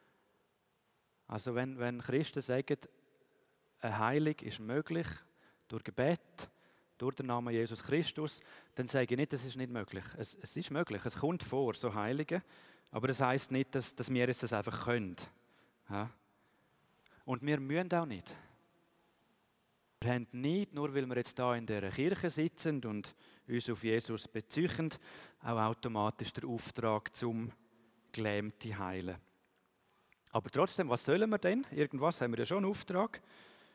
Also wenn, wenn Christen sagen, eine Heilung ist möglich durch Gebet, durch den Namen Jesus Christus, dann sage ich nicht, das ist nicht möglich. Es, es ist möglich, es kommt vor, so Heilige, aber das heisst nicht, dass, dass wir jetzt das einfach können. Ja? Und wir müssen auch nicht. Wir haben nicht, nur weil wir jetzt hier in dieser Kirche sitzen und uns auf Jesus beziehen, auch automatisch den Auftrag zum Gelähmten heilen. Aber trotzdem, was sollen wir denn? Irgendwas haben wir ja schon einen Auftrag.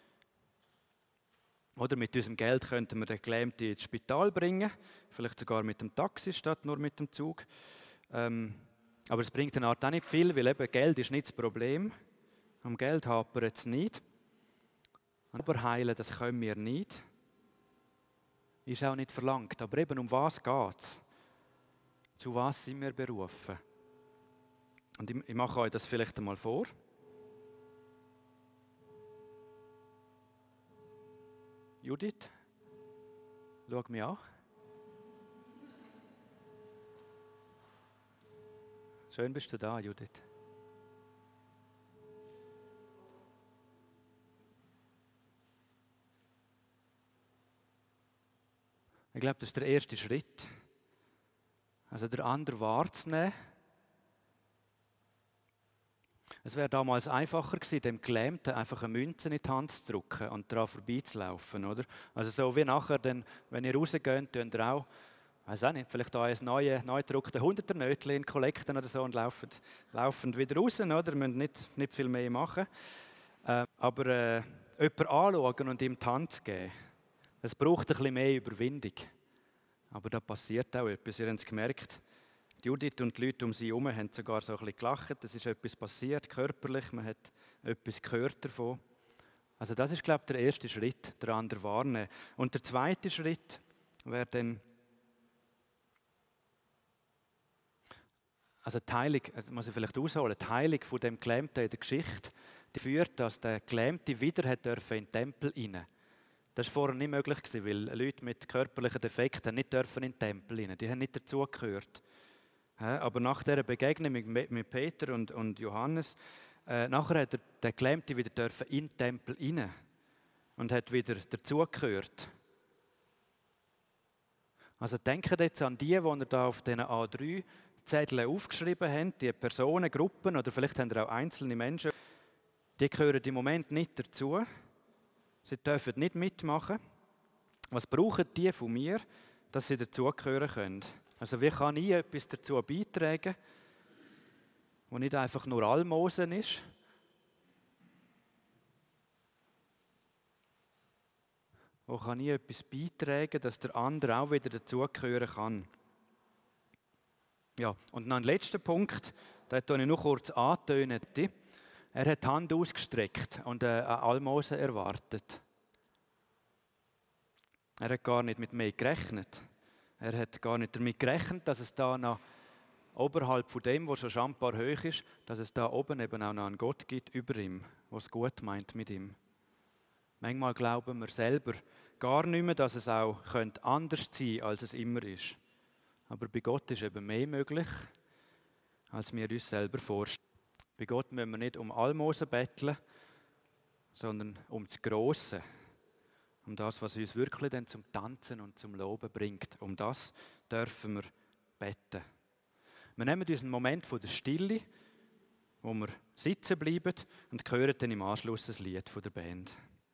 Oder mit unserem Geld könnten wir den Gelähmten ins Spital bringen, vielleicht sogar mit dem Taxi statt nur mit dem Zug. Ähm, aber es bringt eine Art auch nicht viel, weil eben Geld ist nicht das Problem. Am Geld hapert es nicht. Aber heilen, das können wir nicht. Ist auch nicht verlangt. Aber eben, um was geht es? Zu was sind wir berufen? Und ich, ich mache euch das vielleicht einmal vor. Judith, schau mich an. Schön bist du da, Judith. Ich glaube, das ist der erste Schritt. Also der andere wahrzunehmen. Es wäre damals einfacher gewesen, dem Gelähmten einfach eine Münze in die Hand zu drücken und daran vorbeizulaufen, oder? Also so wie nachher, dann, wenn ihr rausgeht, könnt ihr auch, weiß auch nicht, vielleicht ein neues, neu gedrucktes Hunderter-Nötchen in Kollekten oder so und laufen, laufen wieder raus, oder? Ihr müsst nicht, nicht viel mehr machen. Äh, aber äh, jemanden anschauen und ihm die Hand geben, es braucht ein bisschen mehr Überwindung. Aber da passiert auch etwas. Ihr habt es gemerkt, Judith und die Leute um sie herum haben sogar so ein bisschen gelacht. Es ist etwas passiert, körperlich. Man hat etwas gehört davon. Also das ist, glaube ich, der erste Schritt, der andere wahrnehmen. Und der zweite Schritt wäre dann, also die Heilung, das muss ich vielleicht ausholen, die Heilung von dem Gelähmten in der Geschichte führt, dass der Gelähmte wieder hat dürfen in den Tempel rein. Das war vorher nicht möglich, weil Leute mit körperlichen Defekten nicht dürfen in den Tempel rein. Die haben nicht dazugehört. Aber nach dieser Begegnung mit Peter und, und Johannes, äh, nachher hat der Gelähmte wieder dürfen in den Tempel rein und hat wieder dazugehört. Also denkt jetzt an die, die ihr da auf diesen A drei Zetteln aufgeschrieben habt, die Personen, Gruppen oder vielleicht habt ihr auch einzelne Menschen, die gehören im Moment nicht dazu. Sie dürfen nicht mitmachen. Was brauchen die von mir, dass sie dazugehören können? Also wie kann ich etwas dazu beitragen, was nicht einfach nur Almosen ist? Wo kann ich etwas beitragen, dass der andere auch wieder dazugehören kann? Ja, und noch ein letzter Punkt, den ich noch kurz antönen. Er hat die Hand ausgestreckt und eine Almosen erwartet. Er hat gar nicht mit mir gerechnet. Er hat gar nicht damit gerechnet, dass es da noch oberhalb von dem, was schon schambar hoch ist, dass es da oben eben auch noch einen Gott gibt über ihm, der es gut meint mit ihm. Manchmal glauben wir selber gar nicht mehr, dass es auch anders sein könnte, als es immer ist. Aber bei Gott ist eben mehr möglich, als wir uns selber vorstellen. Bei Gott müssen wir nicht um Almosen betteln, sondern um das Grosse. Um das, was uns wirklich dann zum Tanzen und zum Loben bringt. Um das dürfen wir beten. Wir nehmen uns einen Moment von der Stille, wo wir sitzen bleiben und hören dann im Anschluss das Lied von der Band.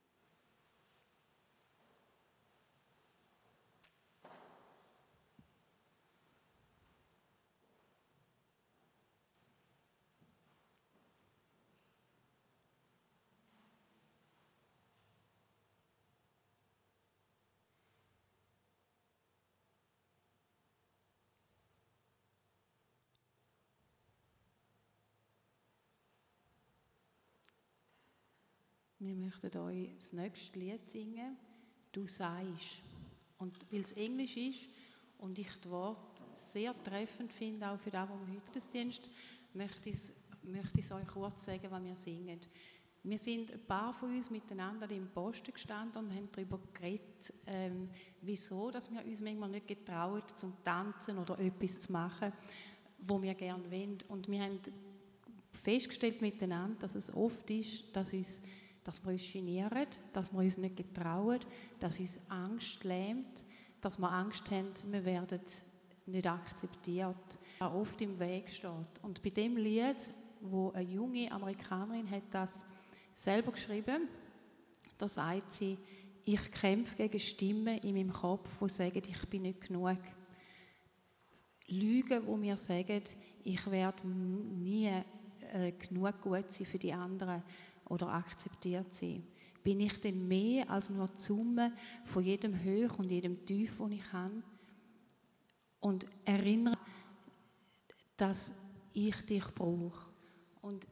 Wir möchten euch das nächste Lied singen, «Du seist». Und weil es Englisch ist und ich das Wort sehr treffend finde, auch für das, was wir heute Gottesdienst, möchte ich, möchte ich es euch kurz sagen, was wir singen. Wir sind ein paar von uns miteinander im Posten gestanden und haben darüber geredet, ähm, wieso dass wir uns manchmal nicht getrauen, zum Tanzen oder etwas zu machen, was wir gerne wollen. Und wir haben festgestellt miteinander, dass es oft ist, dass uns dass wir uns genieren, dass wir uns nicht getrauen, dass uns Angst lähmt, dass wir Angst haben, wir werden nicht akzeptiert, was oft im Weg steht. Und bei dem Lied, wo eine junge Amerikanerin hat das selber geschrieben, da sagt sie, ich kämpfe gegen Stimmen in meinem Kopf, die sagen, ich bin nicht genug. Lügen, die mir sagen, ich werde nie äh, genug gut sein für die anderen oder akzeptiert sein. Bin ich denn mehr als nur die Summe von jedem Hoch und jedem Tief, das ich habe? Und erinnere, dass ich dich brauche. Und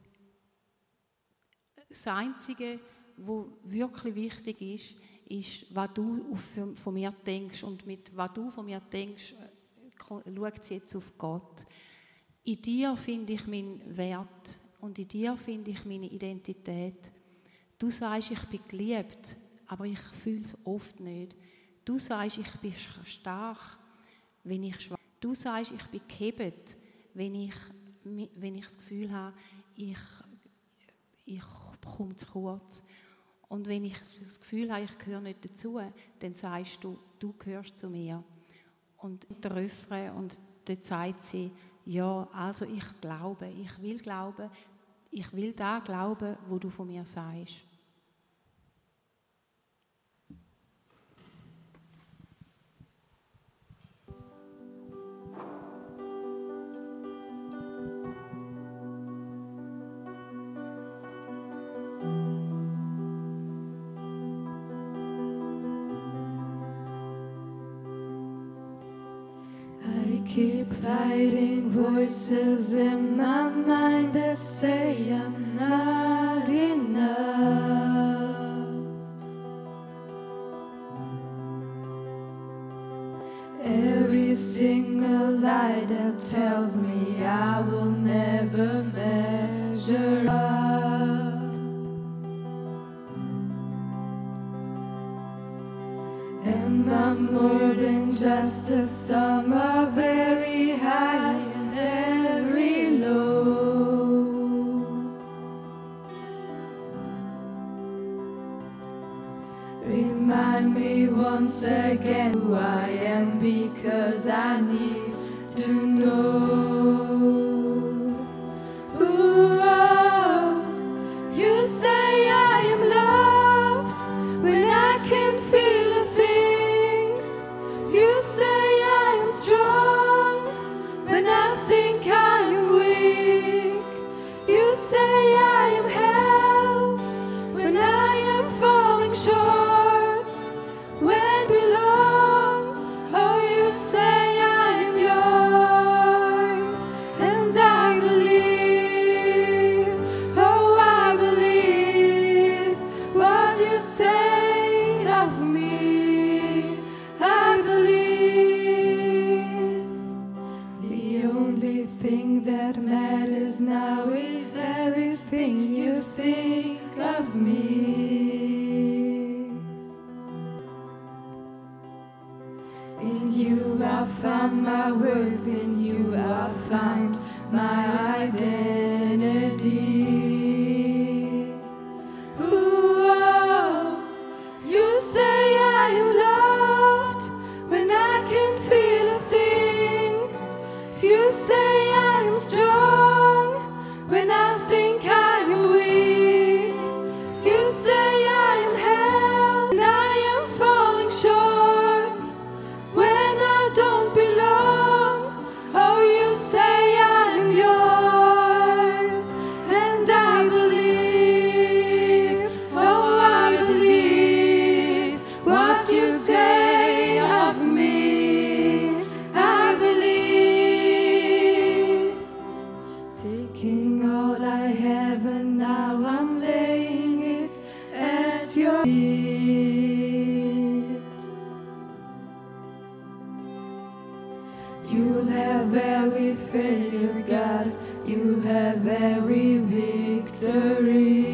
das Einzige, was wirklich wichtig ist, ist, was du von mir denkst. Und mit was du von mir denkst, schaut sie jetzt auf Gott. In dir finde ich meinen Wert. Und in dir finde ich meine Identität. Du sagst, ich bin geliebt, aber ich fühle es oft nicht. Du sagst, ich bin stark, wenn ich schwach bin. Du sagst, ich bin gehebt, wenn ich, wenn ich das Gefühl habe, ich, ich komme zu kurz. Und wenn ich das Gefühl habe, ich gehöre nicht dazu, dann sagst du, du gehörst zu mir. Und der Refrain, und dort sagt sie, ja, also ich glaube, ich will glauben, ich will da glauben, wo du von mir sagst. Keep fighting voices in my mind that say I'm not enough. Every single lie that tells me I will never measure up. I'm more than just a sum of very high and every low. Remind me once again who I am, because I need to know. Ooh, oh, you say I am loved when I can't feel a thing. You say I am strong when I think I am weak. You say I am held when I am falling short. When belong, oh, you say I am yours, and I believe, oh, I believe what you say of me. I believe the only thing that matters now is everything you think of me. In you I found my worth, in you I find my identity. Ooh, oh, you say I am loved when I can't feel a thing. You say I am strong when I think I am weak. You say I am held and I am falling short. When I don't belong, oh, you say I am yours, and I believe, oh, I believe what you say of me. I believe, taking all I have and now I'm laying it at your feet. You'll have every failure, God. You'll have every victory.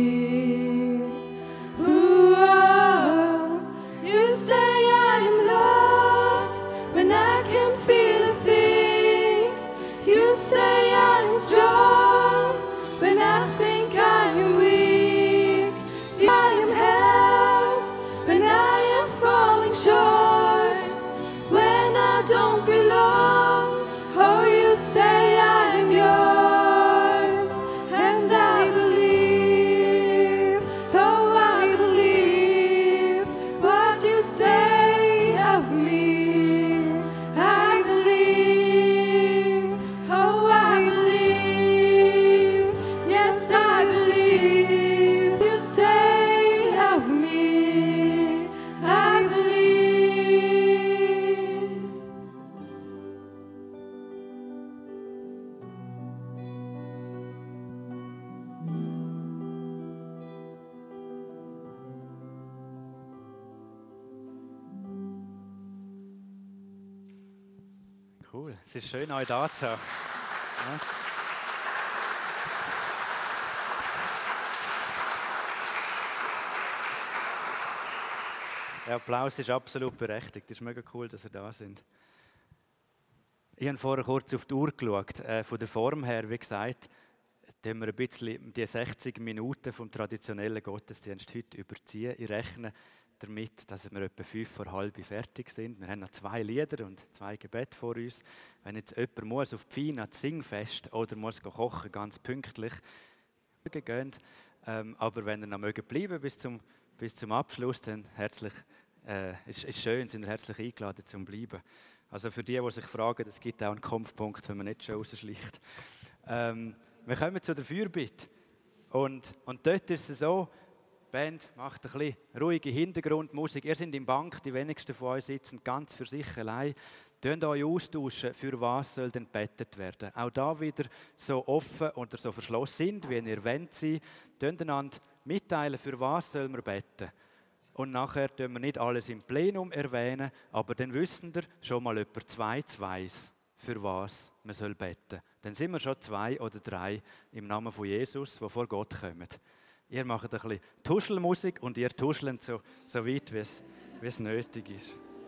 Ooh, oh, you say I am loved when I can't feel a thing. You say I am strong when I think I am weak. I am held when I am falling short. When I don't belong, oh, you say I am yours, and I believe, oh, I believe what you say of me. I believe, oh, I believe, yes, I believe you say of me. I believe. Cool, es ist schön, euch da zu haben. Ja. Der Applaus ist absolut berechtigt. Es ist mega cool, dass ihr da sind. Ich habe vorher kurz auf die Uhr geschaut. Äh, von der Form her, wie gesagt, tun wir ein bisschen die sechzig Minuten vom traditionellen Gottesdienst heute überziehen. Ich rechne damit, dass wir etwa fünf vor halb fertig sind. Wir haben noch zwei Lieder und zwei Gebete vor uns. Wenn jetzt jemand muss auf die Feine, ans Singfest oder muss kochen, ganz pünktlich, gehen. Ähm, aber wenn ihr noch mögt bleiben bis zum, bis zum Abschluss, dann herzlich, äh, ist, ist schön, sind ihr herzlich eingeladen zum Bleiben. Also für die, die sich fragen, es gibt auch einen Kampfpunkt, wenn man nicht schon rausschlicht. Ähm, wir kommen zu der Fürbitte. Und, und dort ist es so, die Band macht ein bisschen ruhige Hintergrundmusik. Ihr seid im Bank, die wenigsten von euch sitzen ganz für sich allein. Tönt euch austauschen, für was soll denn gebetet werden. Auch da wieder so offen oder so verschlossen sind, wie ihr wollt sein. Tönt einander mitteilen, für was soll man beten. Und nachher tun wir nicht alles im Plenum erwähnen, aber dann wissen wir schon mal jemand zweites weiss, für was man soll beten. Dann sind wir schon zwei oder drei im Namen von Jesus, die vor Gott kommen. Ihr macht ein bisschen Tuschelmusik und ihr tuschelt so, so weit, wie es, wie es nötig ist.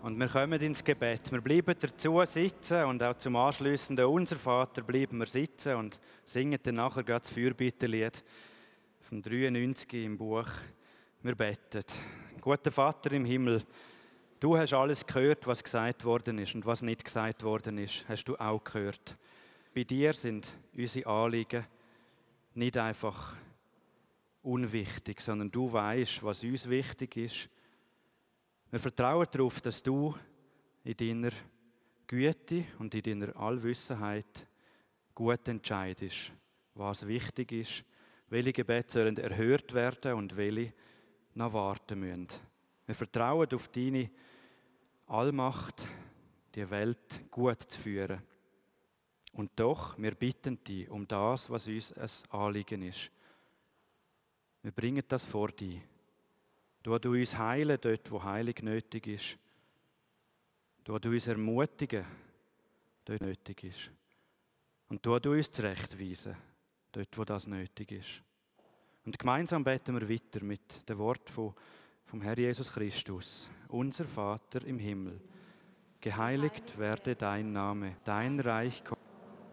Und wir kommen ins Gebet. Wir bleiben dazu sitzen und auch zum anschliessenden Unser Vater bleiben wir sitzen und singen dann nachher gerade das Fürbitterlied vom dreiundneunzig im Buch. Wir beten. Guter Vater im Himmel, du hast alles gehört, was gesagt worden ist und was nicht gesagt worden ist, hast du auch gehört. Bei dir sind unsere Anliegen nicht einfach unwichtig, sondern du weißt, was uns wichtig ist. Wir vertrauen darauf, dass du in deiner Güte und in deiner Allwissenheit gut entscheidest, was wichtig ist, welche Gebete sollen erhört werden und welche noch warten müssen. Wir vertrauen auf deine Allmacht, die Welt gut zu führen. Und doch, wir bitten dich um das, was uns ein Anliegen ist. Wir bringen das vor dich. Du du uns heilen dort, wo Heilung nötig ist. Du du uns ermutigen, dort nötig ist. Und du du uns zurechtweisen, dort, wo das nötig ist. Und gemeinsam beten wir weiter mit dem Wort vom, vom Herrn Jesus Christus. Unser Vater im Himmel, geheiligt werde dein Name, dein Reich komme.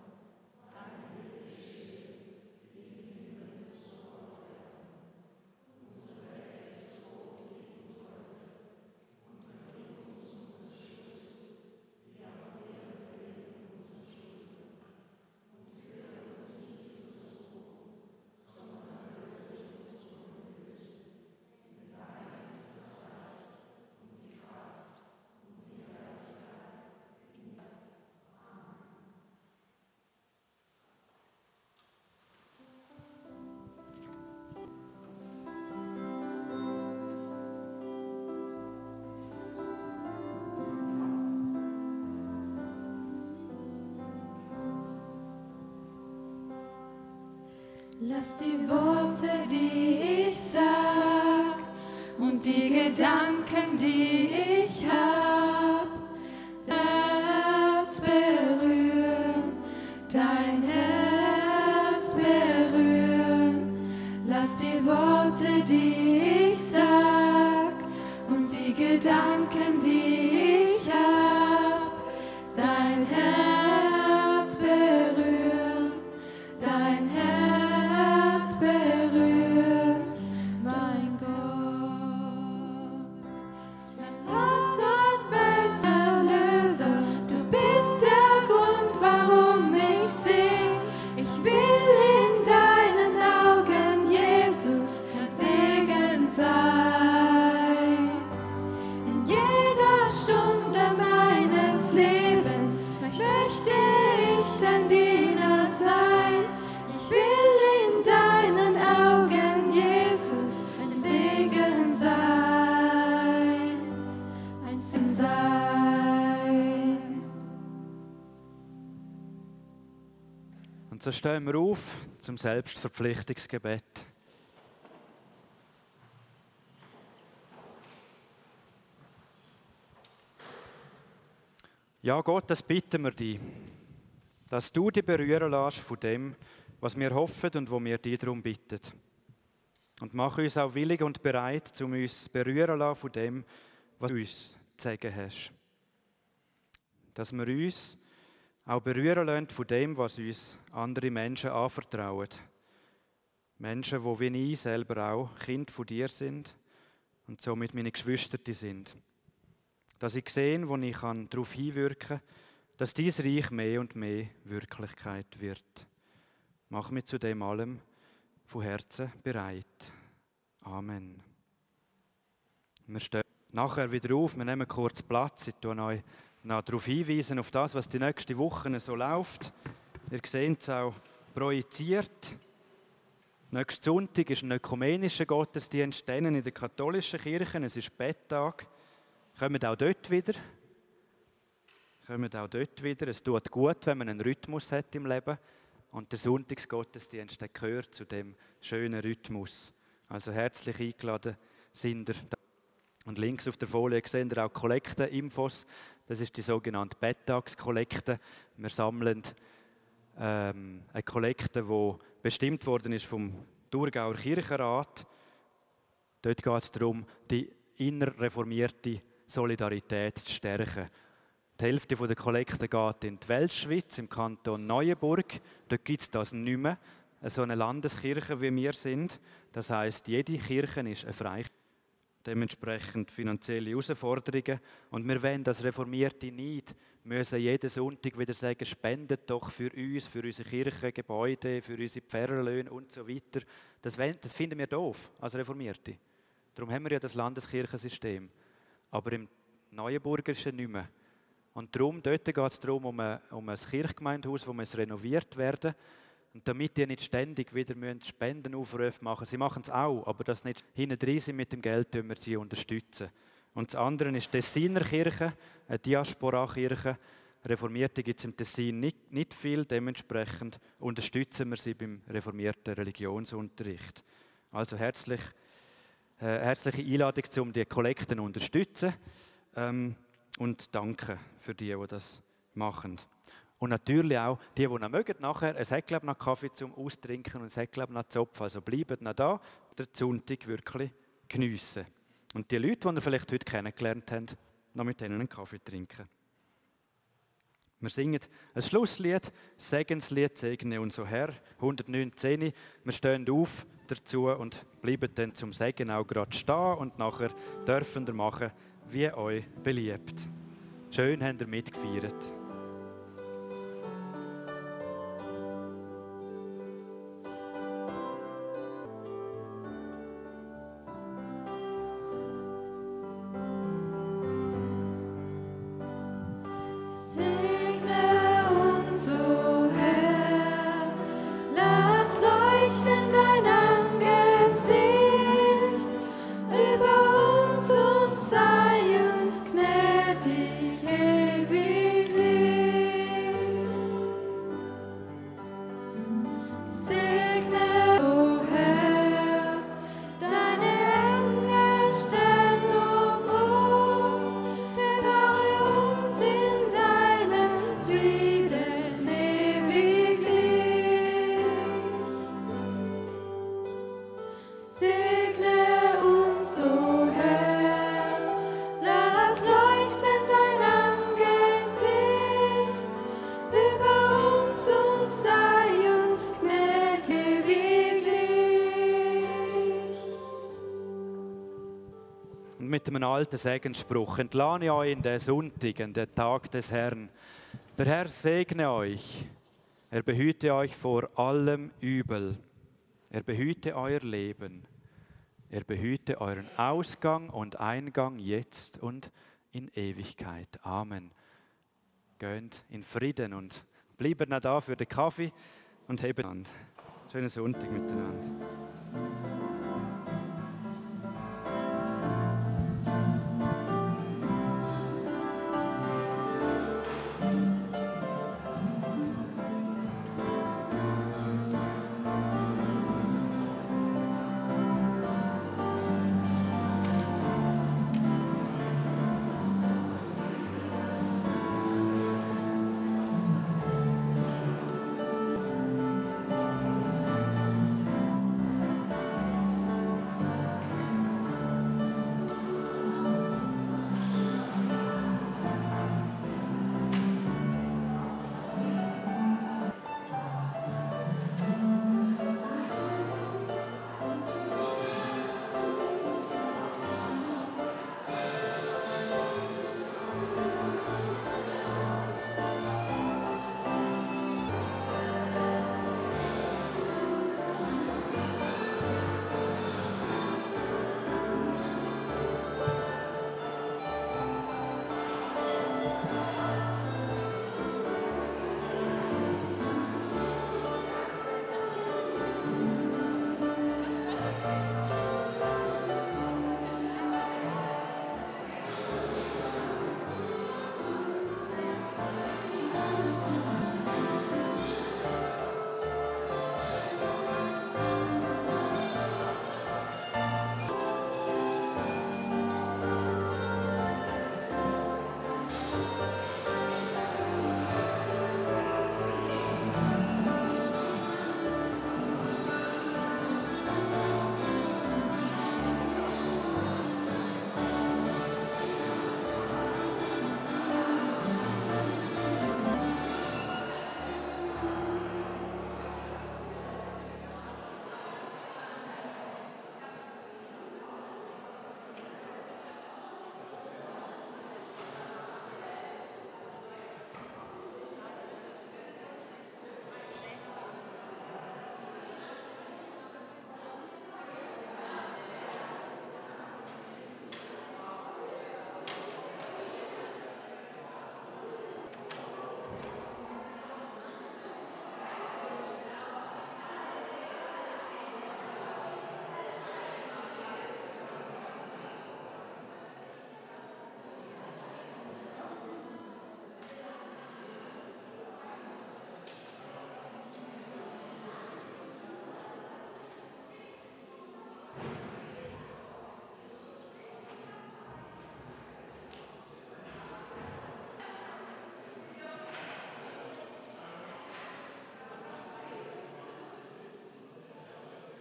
Lass die Worte, die ich sag, und die Gedanken, die ich hab, das berühren, dein Herz berühren. Lass die Worte, die ich sag, und die Gedanken, die ich hab, dein Herz berühren, dein Herz berühren, mein Gott. Lass Gott besser Erlöser, du bist der Grund, warum ich sing. Ich will in deinen Augen, Jesus, Segen sein. In jeder Stunde meines Lebens möchte ich dein Diener sein. Ich will in deinen Augen, Jesus, ein Segen sein, ein Segen sein. Und so stehen wir auf zum Selbstverpflichtungsgebet. Ja, Gott, das bitten wir dich, dass du dich berühren lässt von dem, was wir hoffen und wo wir dich darum bitten. Und mach uns auch willig und bereit, um uns berühren lassen von dem, was du uns zu sagen hast. Dass wir uns auch berühren lassen von dem, was uns andere Menschen anvertrauen. Menschen, die wie ich selber auch Kind von dir sind und somit meine Geschwister sind. Dass ich sehe, wo ich darauf hinwirken kann, dass dieses Reich mehr und mehr Wirklichkeit wird. Mach mich zu dem allem von Herzen bereit. Amen. Wir stehen nachher wieder auf, wir nehmen kurz Platz. Ich tue euch noch darauf hinweisen, auf das, was die nächsten Wochen so läuft. Ihr seht es auch projiziert. Nächsten Sonntag ist ein ökumenischer Gottesdienst in der katholischen Kirche. Es ist Betttag. Kommt auch dort wieder. Kommt auch dort wieder. Es tut gut, wenn man einen Rhythmus hat im Leben. Und der Sonntagsgottesdienst der gehört zu dem schönen Rhythmus. Also herzlich eingeladen sind ihr. Und links auf der Folie sehen ihr auch Kollekteninfos. Das ist die sogenannte Betttagskollekte. Wir sammeln ähm, eine Kollekte, die bestimmt worden ist vom Thurgauer Kirchenrat. Dort geht es darum, die innerreformierte Solidarität zu stärken. Die Hälfte der Kollekte geht in die Weltschweiz, im Kanton Neuenburg. Dort gibt es das nicht mehr. So eine Landeskirche, wie wir sind. Das heisst, jede Kirche ist eine Freikirche. Dementsprechend finanzielle Herausforderungen. Und wir wollen als Reformierte nicht müssen jeden Sonntag wieder sagen, spendet doch für uns, für unsere Kirchengebäude, für unsere Pfarrerlöhne und so weiter. Das, wollen, das finden wir doof als Reformierte. Darum haben wir ja das Landeskirchensystem. Aber im Neuenburgischen nicht mehr. Und darum, dort geht es darum, um ein, um ein Kirchgemeindehaus, das muss renoviert werden. Und damit die nicht ständig wieder Spendenaufrufe machen müssen. Sie machen es auch, aber das nicht hinten drin sind mit dem Geld, können wir sie unterstützen. Und das andere ist die Tessiner Kirche, eine Diaspora-Kirche. Reformierte gibt es im Tessin nicht, nicht viel, dementsprechend unterstützen wir sie beim reformierten Religionsunterricht. Also herzlich, äh, herzliche Einladung, um die Kollekten zu unterstützen. Ähm, Und danke für die, die das machen. Und natürlich auch die, die noch mögen, nachher. Es hat, glaube ich, noch Kaffee zum Austrinken und es hat, glaube ich, noch Zopf. Also bleibt noch da, den Sonntag wirklich geniessen. Und die Leute, die ihr vielleicht heute kennengelernt habt, noch mit ihnen einen Kaffee trinken. Wir singen ein Schlusslied, Segenslied, Segne und so Herr, hundertneunzehn. Wir stehen auf dazu und bleiben dann zum Segen auch gerade stehen und nachher dürfen wir machen, wie euch beliebt. Schön habt ihr mitgefeiert. Segne uns, o Herr, lass leuchten dein Angesicht über uns und sei uns gnädig ewiglich. Segne, o Herr, deine Engel stehen um uns, bewahre uns in deinem Frieden ewiglich. Segne uns, o Herr, lass leuchten dein Angesicht über uns und sei uns gnädig ewiglich. Und mit einem alten Segensspruch entlasse ich euch in den Sonntag, in den Tag des Herrn. Der Herr segne euch. Er behüte euch vor allem Übel. Er behüte euer Leben. Er behüte euren Ausgang und Eingang jetzt und in Ewigkeit. Amen. Geht in Frieden und bleibt noch da für den Kaffee und hebt an. Schönen Sonntag miteinander.